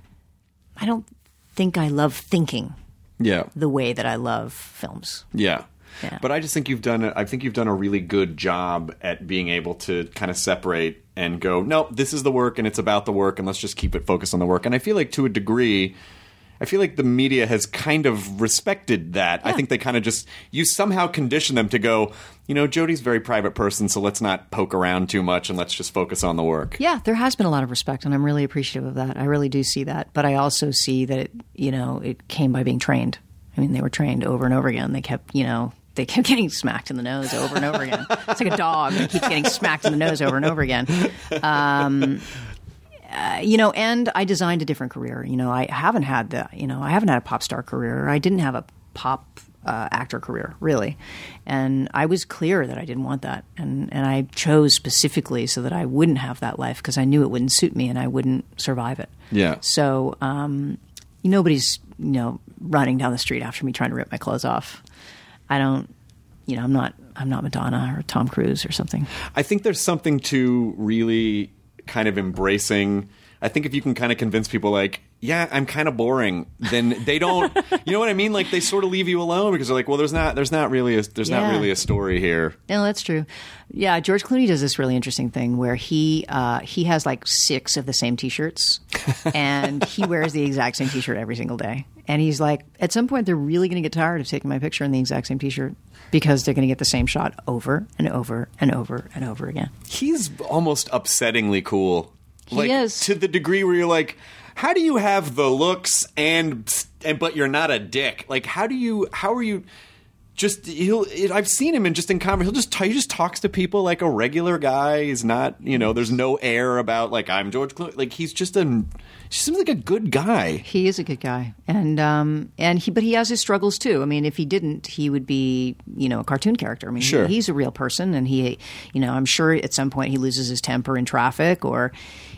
I don't think I love thinking Yeah. the way that I love films. Yeah. Yeah. But I just think you've done a, I think you've done a really good job at being able to kind of separate and go, no, this is the work and it's about the work, and let's just keep it focused on the work. And I feel like to a degree, I feel like the media has kind of respected that. Yeah. I think they kind of just, you somehow condition them to go, you know, Jodi's a very private person, so let's not poke around too much and let's just focus on the work. Yeah, there has been a lot of respect, and I'm really appreciative of that. I really do see that. But I also see that, it, you know, it came by being trained. I mean, they were trained over and over again. They kept, you know, they kept getting smacked in the nose over and over again. It's like a dog that keeps getting smacked in the nose over and over again. Um Uh, you know, and I designed a different career. You know, I haven't had the, you know, I haven't had a pop star career. I didn't have a pop uh, actor career, really. And I was clear that I didn't want that. And, and I chose specifically so that I wouldn't have that life, because I knew it wouldn't suit me and I wouldn't survive it. Yeah. So um, nobody's, you know, running down the street after me trying to rip my clothes off. I don't, you know, I'm not, I'm not Madonna or Tom Cruise or something. I think there's something to really kind of embracing. I think if you can kind of convince people like, yeah, I'm kind of boring, then they don't, you know what I mean? Like they sort of leave you alone because they're like, well, there's not, there's not really a, there's Yeah. not really a story here. No, that's true. Yeah, George Clooney does this really interesting thing where he uh, he has like six of the same T-shirts, and he wears the exact same T-shirt every single day. And he's like, at some point, they're really going to get tired of taking my picture in the exact same T-shirt because they're going to get the same shot over and over and over and over again. He's almost upsettingly cool. He like, is. To the degree where you're like, how do you have the looks and, and but you're not a dick? Like, how do you, how are you just, he'll, it, I've seen him in just in conversation, he'll just, he just talks to people like a regular guy. He's not, you know, there's no air about like, I'm George Clooney. Like, he's just a, he seems like a good guy. He is a good guy, and um, and he, but he has his struggles too. I mean, if he didn't, he would be, you know, a cartoon character. I mean, Sure. he, he's a real person, and he, you know, I'm sure at some point he loses his temper in traffic, or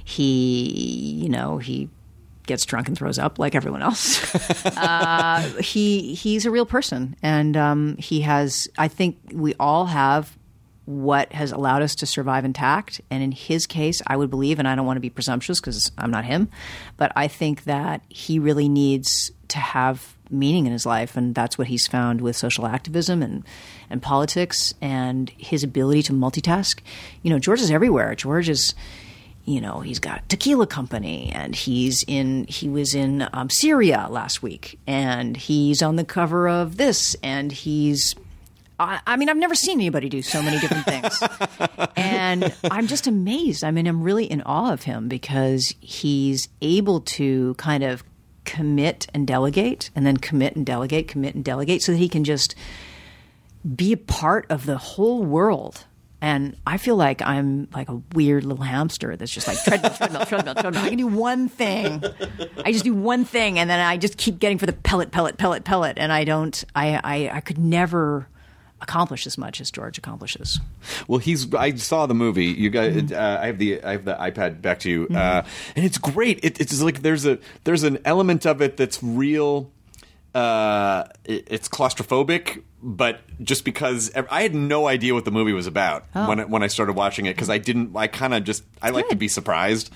he, you know, he gets drunk and throws up like everyone else. uh, he he's a real person, and um, he has. I think we all have what has allowed us to survive intact. And in his case, I would believe, and I don't want to be presumptuous because I'm not him, but I think that he really needs to have meaning in his life, and that's what he's found with social activism and, and politics and his ability to multitask. You know, George is everywhere. George is, you know, he's got a tequila company, and he's in, he was in um, Syria last week, and he's on the cover of this, and he's, I, I mean, I've never seen anybody do so many different things. And I'm just amazed. I mean, I'm really in awe of him because he's able to kind of commit and delegate, and then commit and delegate, commit and delegate, so that he can just be a part of the whole world. And I feel like I'm like a weird little hamster that's just like treadmill, treadmill, treadmill, treadmill. I can do one thing. I just do one thing, and then I just keep getting for the pellet, pellet, pellet, pellet. And I don't, I, I, I could never accomplish as much as George accomplishes. Well, he's. I saw the movie. You guys. Mm-hmm. Uh, I have the. I have the iPad back to you, mm-hmm. uh, and it's great. It, it's like there's a there's an element of it that's real. uh, it, it's claustrophobic, but just because I had no idea what the movie was about Oh. when, when I started watching it, because I didn't, I kind of just, I like to be surprised.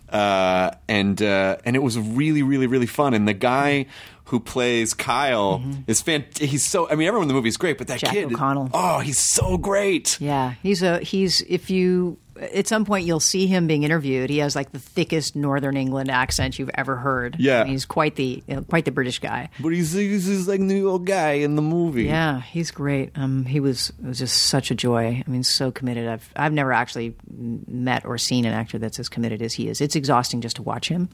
Uh, and, uh, and it was really, really, really fun. And the guy who plays Kyle is fan. He's so, I mean, everyone in the movie is great, but that Jack kid, O'Connell. oh, he's so great. Yeah, he's a he's if you at some point you'll see him being interviewed. He has like the thickest Northern England accent you've ever heard. Yeah. I mean, he's quite the you know, quite the British guy. But he's, he's just like New York guy in the movie. Yeah, he's great. Um, he was it was just such a joy. I mean, so committed. I've I've never actually met or seen an actor that's as committed as he is. It's exhausting just to watch him,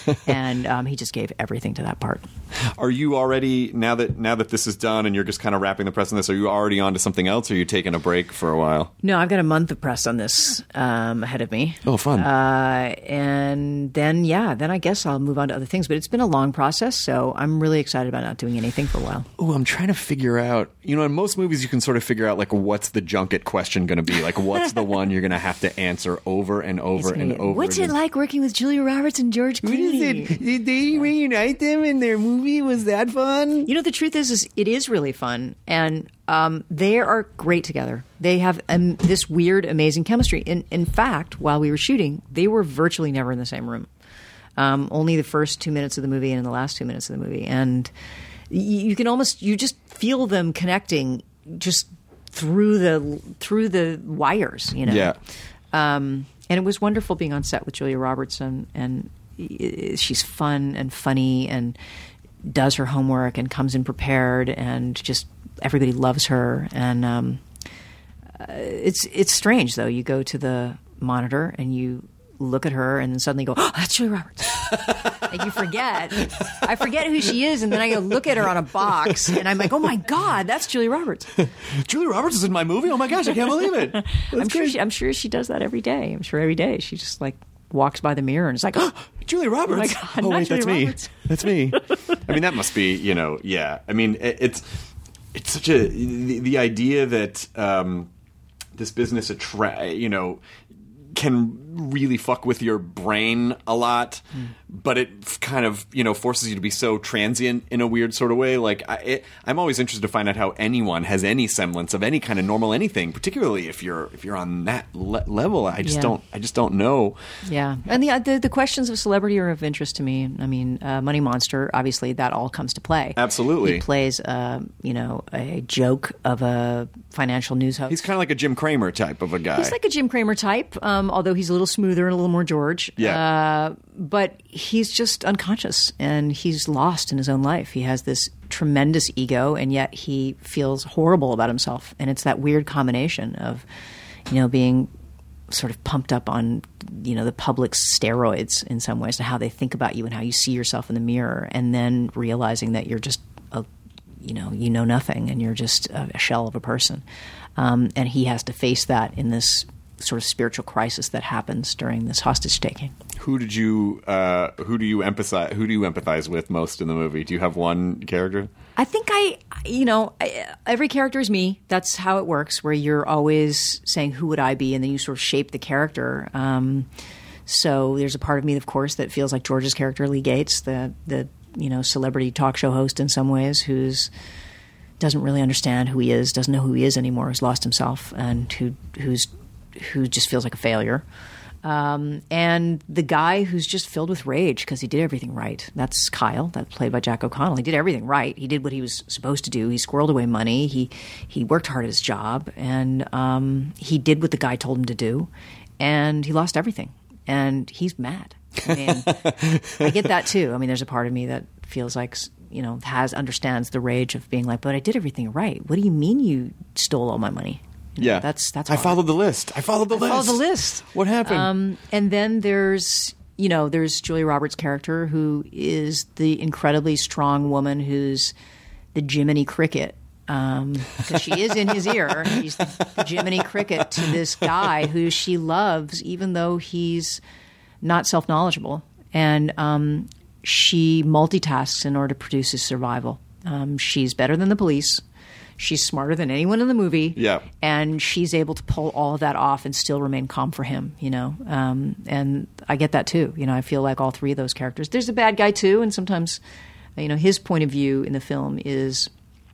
and um, he just gave everything to that part. Are you already, now that now that this is done and you're just kind of wrapping the press on this, are you already on to something else, or are you taking a break for a while? No, I've got a month of press on this um, ahead of me. Oh, fun. Uh, and then, yeah, then I guess I'll move on to other things. But it's been a long process, so I'm really excited about not doing anything for a while. Oh, I'm trying to figure out, you know, in most movies you can sort of figure out, like, what's the junket question going to be? Like, what's the one you're going to have to answer over and over and over What's again? it like working with Julia Roberts and George Clooney? Did they reunite them in their movie? Was that fun? You know, the truth is, is it is really fun, and um, they are great together. They have um, this weird, amazing chemistry. In, in fact, while we were shooting, they were virtually never in the same room. Um, only the first two minutes of the movie and the last two minutes of the movie, and you, you can almost you just feel them connecting just through the through the wires. You know, Yeah. Um, and it was wonderful being on set with Julia Roberts, and, and she's fun and funny and does her homework and comes in prepared, and just everybody loves her. And um, uh, it's it's strange though. You go to the monitor and you look at her, and then suddenly go, "Oh, that's Julia Roberts." Like you forget. I forget who she is, and then I go look at her on a box, and I'm like, "Oh my God, that's Julia Roberts." Julia Roberts is in my movie? Oh my gosh, I can't believe it. That's I'm sure. great. She, I'm sure she does that every day. I'm sure every day she just like walks by the mirror and is like, "Oh, Julia Roberts. Oh my God, oh not wait, that's Julia me. Roberts. That's me. I mean, that must be, you know, yeah. I mean, it, it's it's such a the, the idea that um, this business attra- you know, can really fuck with your brain a lot, mm. but it f- kind of, you know, forces you to be so transient in a weird sort of way. Like, I, it, I'm always interested to find out how anyone has any semblance of any kind of normal anything, particularly if you're if you're on that le- level. I just Yeah. don't. I just don't know. Yeah, and the, the the questions of celebrity are of interest to me. I mean, uh, Money Monster, obviously, that all comes to play. Absolutely. He plays, uh, you know, a joke of a financial news host. He's kind of like a Jim Cramer type of a guy. He's like a Jim Cramer type, um, although he's a little smoother and a little more George. Yeah. Uh, but he's just unconscious, and he's lost in his own life. He has this tremendous ego, and yet he feels horrible about himself. And it's that weird combination of, you know, being sort of pumped up on, you know, the public's steroids in some ways, to how they think about you and how you see yourself in the mirror, and then realizing that you're just a, you know, you know nothing, and you're just a, a shell of a person. Um, and he has to face that in this sort of spiritual crisis that happens during this hostage taking. Who did you? Uh, who do you empathize? Who do you empathize with most in the movie? Do you have one character? I think I, you know, I, every character is me. That's how it works, where you're always saying, who would I be? And then you sort of shape the character. Um, so there's a part of me, of course, that feels like George's character, Lee Gates, the, the you know, celebrity talk show host in some ways, who's doesn't really understand who he is, doesn't know who he is anymore, has lost himself, and who who's who just feels like a failure. Um, and the guy who's just filled with rage because he did everything right. That's Kyle, that's played by Jack O'Connell. He did everything right. He did what he was supposed to do. He squirreled away money. He he worked hard at his job, and um, he did what the guy told him to do, and he lost everything. And he's mad. I mean, I get that too. I mean, there's a part of me that feels like, you know, has understands the rage of being like, but I did everything right. What do you mean you stole all my money? You know, Yeah, that's that's. I hard. followed the list. I followed the I list. followed the list. What happened? Um, and then there's, you know, there's Julia Roberts' character, who is the incredibly strong woman who's the Jiminy Cricket, because um, she is in his ear. She's the Jiminy Cricket to this guy who she loves, even though he's not self-knowledgeable. And um, she multitasks in order to produce his survival. Um, she's better than the police. She's smarter than anyone in the movie. Yeah. And she's able to pull all of that off and still remain calm for him, you know. Um, and I get that too. You know, I feel like all three of those characters. There's a bad guy too, and sometimes You know, his point of view in the film is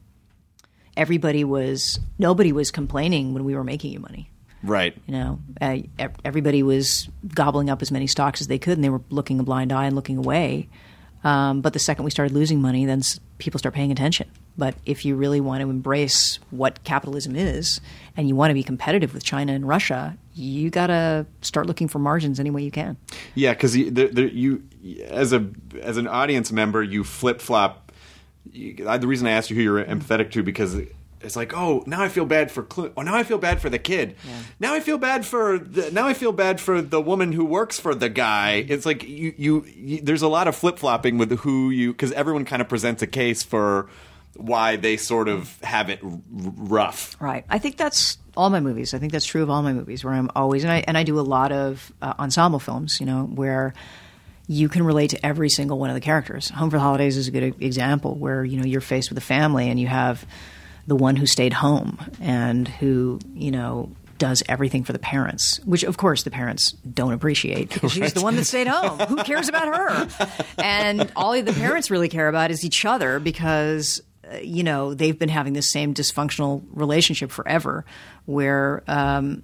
everybody was nobody was complaining when we were making you money. Right. You know, uh, everybody was gobbling up as many stocks as they could, and they were looking a blind eye and looking away. Um, but the second we started losing money, then s- people start paying attention. But if you really want to embrace what capitalism is, and you want to be competitive with China and Russia, you got to start looking for margins any way you can. Yeah, because you, the, the, you, as a as an audience member, you flip flop. The reason I asked you who you're empathetic to because it's like, oh, now I feel bad for Clo- oh, now I feel bad for the kid. Yeah. Now I feel bad for the, now I feel bad for the woman who works for the guy. It's like you, you, you there's a lot of flip flopping with who you because everyone kind of presents a case for why they sort of have it r- rough. Right. I think that's all my movies. I think that's true of all my movies where I'm always and I and I do a lot of uh, ensemble films, you know, where you can relate to every single one of the characters. Home for the Holidays is a good example where, you know, you're faced with a family and you have the one who stayed home and who, you know, does everything for the parents, which, of course, the parents don't appreciate because she's the one that stayed home. Who cares about her? And all the parents really care about is each other because, uh, you know, they've been having this same dysfunctional relationship forever where um,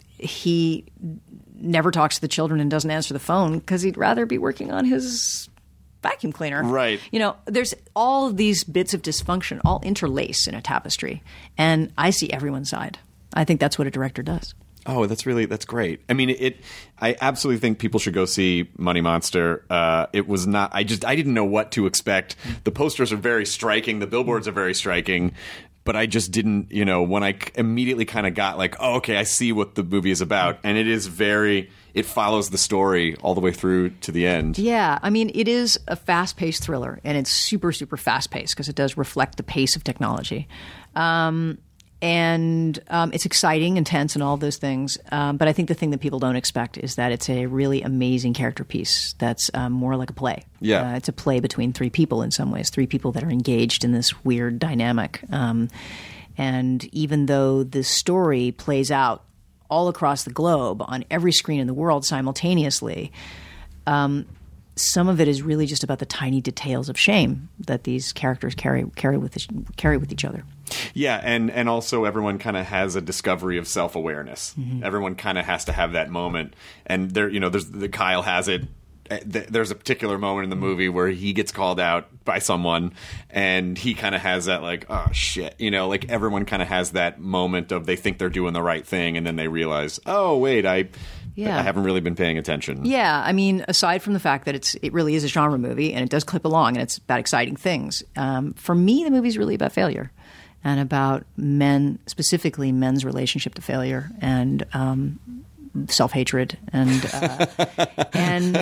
he never talks to the children and doesn't answer the phone because he'd rather be working on his vacuum cleaner. Right. You know, there's all of these bits of dysfunction all interlace in a tapestry. And I see everyone's side. I think that's what a director does. Oh, that's really that's great. I mean, it. I absolutely think people should go see Money Monster. Uh, it was not. I just I didn't know what to expect. The posters are very striking. The billboards are very striking. But I just didn't, you know, when I immediately kind of got like, oh, okay, I see what the movie is about. And it is very, it follows the story all the way through to the end. Yeah. I mean, it is a fast-paced thriller, and it's super, super fast-paced because it does reflect the pace of technology. Um, and um, it's exciting and tense and all those things. Um, but I think the thing that people don't expect is that it's a really amazing character piece that's um, more like a play. Yeah. Uh, it's a play between three people in some ways, three people that are engaged in this weird dynamic. Um, and even though the story plays out all across the globe on every screen in the world simultaneously, um, some of it is really just about the tiny details of shame that these characters carry carry with carry with each other. Yeah, and, and also everyone kind of has a discovery of self-awareness. Mm-hmm. Everyone kind of has to have that moment. And there, you know, there's the Kyle has it. There's a particular moment in the movie where he gets called out by someone, and he kind of has that like, oh shit, you know, like everyone kind of has that moment of they think they're doing the right thing, and then they realize, oh wait, I. Yeah. I haven't really been paying attention. Yeah, I mean, aside from the fact that it's it really is a genre movie and it does clip along and it's about exciting things, um, for me, the movie's really about failure and about men, specifically men's relationship to failure and um, self-hatred and uh, and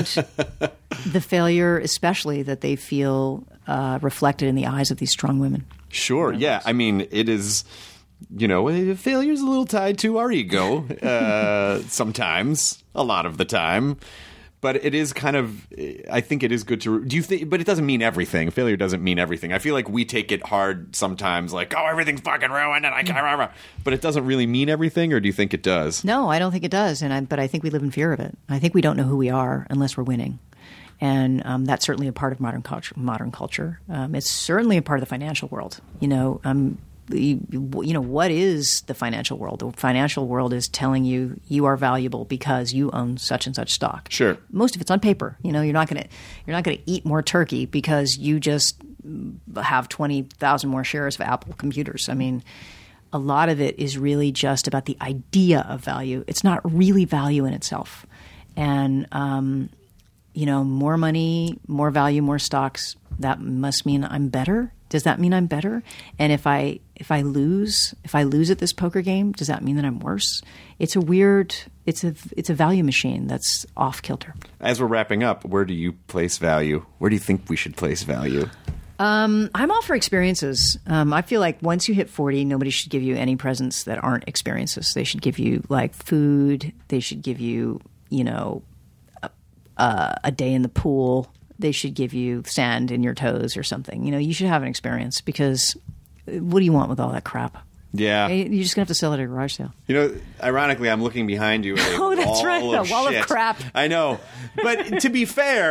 the failure, especially that they feel uh, reflected in the eyes of these strong women. Sure. Yeah. I mean, it is. You know, failure's a little tied to our ego uh, sometimes, a lot of the time. But it is kind of, I think it is good to, do you think, but it doesn't mean everything. Failure doesn't mean everything. I feel like we take it hard sometimes, like, oh, everything's fucking ruined and I can't remember. But it doesn't really mean everything, or do you think it does? No, I don't think it does. And I, but I think we live in fear of it. I think we don't know who we are unless we're winning. And um, that's certainly a part of modern culture. Modern culture. Um, it's certainly a part of the financial world. You know, um, You, you know, what is the financial world? The financial world is telling you you are valuable because you own such and such stock. Sure. Most of it's on paper. You know, you're not going to you're not going to eat more turkey because you just have twenty thousand more shares of Apple computers. I mean, a lot of it is really just about the idea of value. It's not really value in itself. And um, you know, more money, more value, more stocks. That must mean I'm better. Does that mean I'm better? And if I if I lose, if I lose at this poker game, does that mean that I'm worse? It's a weird, it's a it's a value machine that's off kilter. As we're wrapping up, where do you place value? Where do you think we should place value? Um, I'm all for experiences. Um, I feel like once you hit forty, nobody should give you any presents that aren't experiences. They should give you like food. They should give you, you know, a, a, a day in the pool. They should give you sand in your toes or something. You know, you should have an experience because what do you want with all that crap? Yeah. You're just going to have to sell it at a garage sale. You know, ironically, I'm looking behind you at a Oh, that's wall right. of A wall of shit. crap. I know. But to be fair,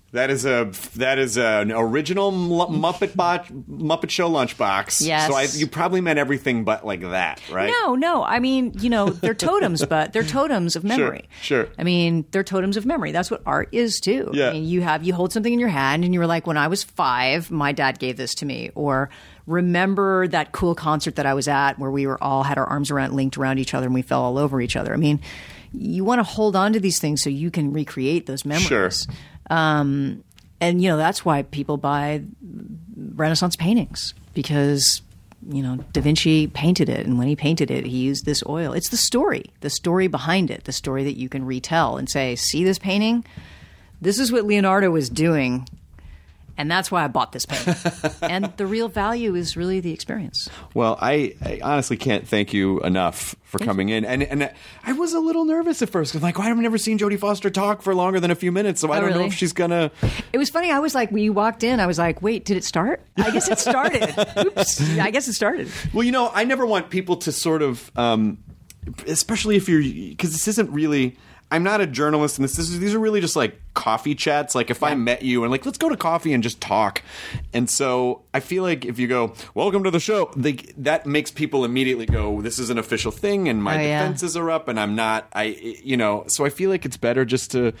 That is a that is an original Muppet bot, Muppet Show lunchbox. Yes. So I, you probably meant everything but like that, right? No, no. I mean, you know, they're totems, but they're totems of memory. Sure, sure. I mean, they're totems of memory. That's what art is too. Yeah. I mean, you have you hold something in your hand, and you were like, when I was five, my dad gave this to me, or remember that cool concert that I was at where we were all had our arms around linked around each other and we fell all over each other. I mean, you want to hold on to these things so you can recreate those memories. Sure. Um, and, you know, that's why people buy Renaissance paintings because, you know, Da Vinci painted it. And when he painted it, he used this oil. It's the story, the story behind it, the story that you can retell and say, see this painting? This is what Leonardo was doing. And that's why I bought this painting. And the real value is really the experience. Well, I, I honestly can't thank you enough for Thank coming you. in. And and I was a little nervous at first. I'm like, well, I've never seen Jodie Foster talk for longer than a few minutes, so I Oh, don't know really? if she's going to... It was funny. I was like, when you walked in, I was like, wait, did it start? I guess it started. Oops. I guess it started. Well, you know, I never want people to sort of... Um, especially if you're... Because this isn't really... I'm not a journalist, and this, this is, these are really just like coffee chats. Like if I met you and like, let's go to coffee and just talk. And so I feel like if you go, welcome to the show, they, that makes people immediately go, this is an official thing, and my Oh, yeah. defenses are up, and I'm not, I, you know, so I feel like it's better just to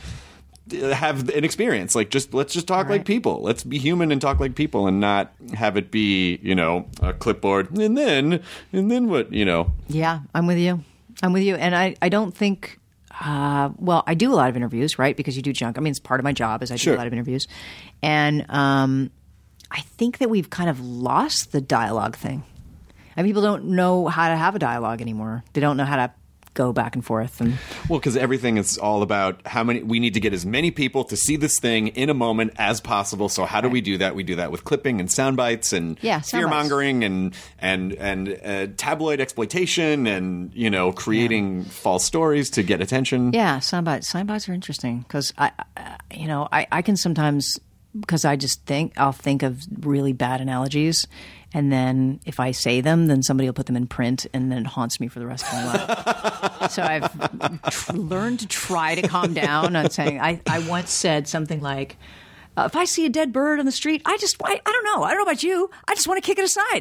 have an experience. Like just, let's just talk Right. like people. Let's be human and talk like people and not have it be, you know, a clipboard. And then, and then what, you know. Yeah, I'm with you. I'm with you. And I, I don't think... Uh, well, I do a lot of interviews, right? Because you do junk. I mean, it's part of my job is I Sure. do a lot of interviews. And um, I think that we've kind of lost the dialogue thing. And people don't know how to have a dialogue anymore. They don't know how to go back and forth. And Well, because everything is all about how many, we need to get as many people to see this thing in a moment as possible. So how do we do that? We do that with clipping and sound bites and Yeah, sound fear mongering and, and, and uh, tabloid exploitation and, you know, creating false stories to get attention. yeah, soundbites. Soundbites are interesting because I, I, you know, I, I can sometimes, because I just think, I'll think of really bad analogies. And then if I say them, then somebody will put them in print and then it haunts me for the rest of my life. So I've tr- learned to try to calm down on saying, I, I once said something like, uh, if I see a dead bird on the street, I just, I, I don't know. I don't know about you. I just want to kick it aside.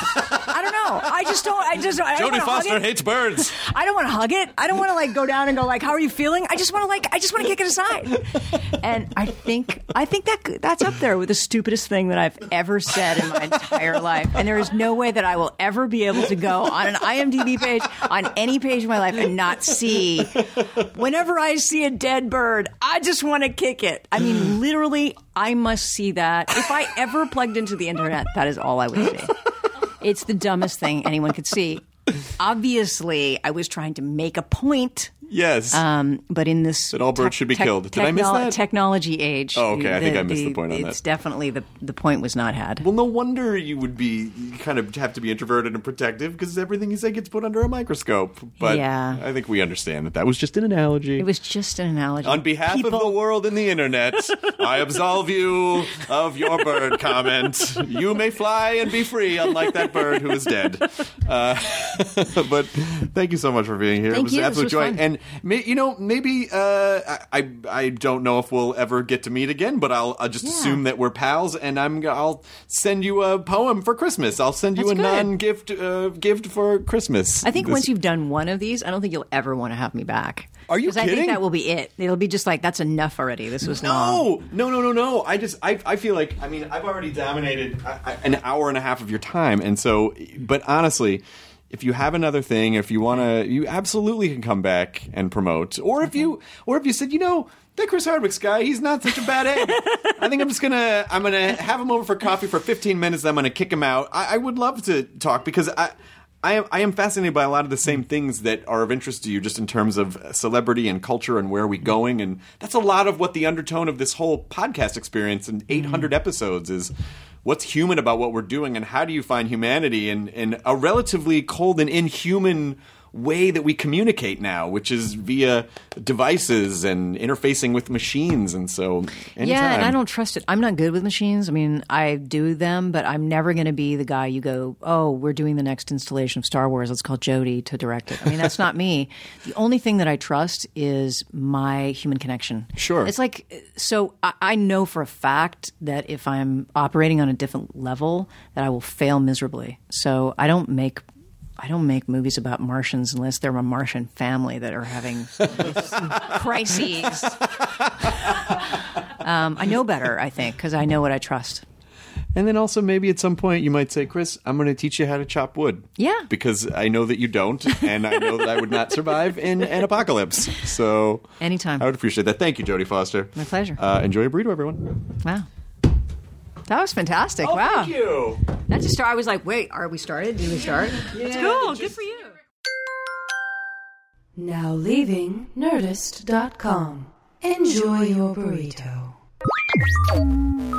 I don't know. I just don't, I just, I don't Jodie wanna hug Foster it. hates birds. I don't want to hug it. I don't want to like go down and go like, "How are you feeling?" I just want to like, I just want to kick it aside. And I think, I think that that's up there with the stupidest thing that I've ever said in my entire life. And there is no way that I will ever be able to go on an I M D B page, on any page of my life, and not see. Whenever I see a dead bird, I just want to kick it. I mean, literally, I must see that. If I ever plugged into the internet, that is all I would see. It's the dumbest thing anyone could see. Obviously, I was trying to make a point. Yes. Um, but in this That all birds should be killed. Did I miss that? Technology age. Oh, okay. I think I missed the point on It's that. definitely the the point was not had. Well, no wonder you would be you kind of have to be introverted and protective because everything you say gets put under a microscope. But Yeah. I think we understand that that was just an analogy. It was just an analogy. On behalf People, of the world and the internet, I absolve you of your bird comment. You may fly and be free, unlike that bird who is dead. Uh, but thank you so much for being here. Thank it was you. an This absolute was joy. fun. And may, you know, maybe uh, I I don't know if we'll ever get to meet again, but I'll, I'll just Yeah. assume that we're pals, and I'm I'll send you a poem for Christmas. I'll send you That's a good. non-gift uh, gift for Christmas. I think This- once you've done one of these, I don't think you'll ever want to have me back. Are you 'Cause I kidding? think that will be it. It'll be just like, that's enough already. This was long. No, no, no, no, no. I just, I, I feel like, I mean, I've already dominated I, I, an hour and a half of your time, and so, but honestly, if you have another thing, if you want to, you absolutely can come back and promote, or if you, or if you said, you know, that Chris Hardwick's guy, he's not such a bad egg. I think I'm just gonna, I'm gonna have him over for coffee for fifteen minutes. Then I'm gonna kick him out. I, I would love to talk because I. I am, I am fascinated by a lot of the same things that are of interest to you just in terms of celebrity and culture and where are we going. And that's a lot of what the undertone of this whole podcast experience in eight hundred episodes is. What's human about what we're doing and how do you find humanity in, in a relatively cold and inhuman way that we communicate now, which is via devices and interfacing with machines. And so, anytime. Yeah, and I don't trust it. I'm not good with machines. I mean, I do them, but I'm never going to be the guy you go, oh, we're doing the next installation of Star Wars. Let's call Jodie to direct it. I mean, that's not me. The only thing that I trust is my human connection. Sure. It's like, so I, I know for a fact that if I'm operating on a different level, that I will fail miserably. So I don't make I don't make movies about Martians unless they're a Martian family that are having crises. um, I know better, I think, because I know what I trust. And then also maybe at some point you might say, Chris, I'm going to teach you how to chop wood. Yeah. Because I know that you don't, and I know that I would not survive in an apocalypse. So anytime. I would appreciate that. Thank you, Jodie Foster. My pleasure. Uh, enjoy your burrito, everyone. Wow. That was fantastic. Oh, wow. Thank you. That just started. I was like, wait, are we started? Did we start? Yeah, it's cool. just... Good for you. Now leaving Nerdist dot com. Enjoy your burrito.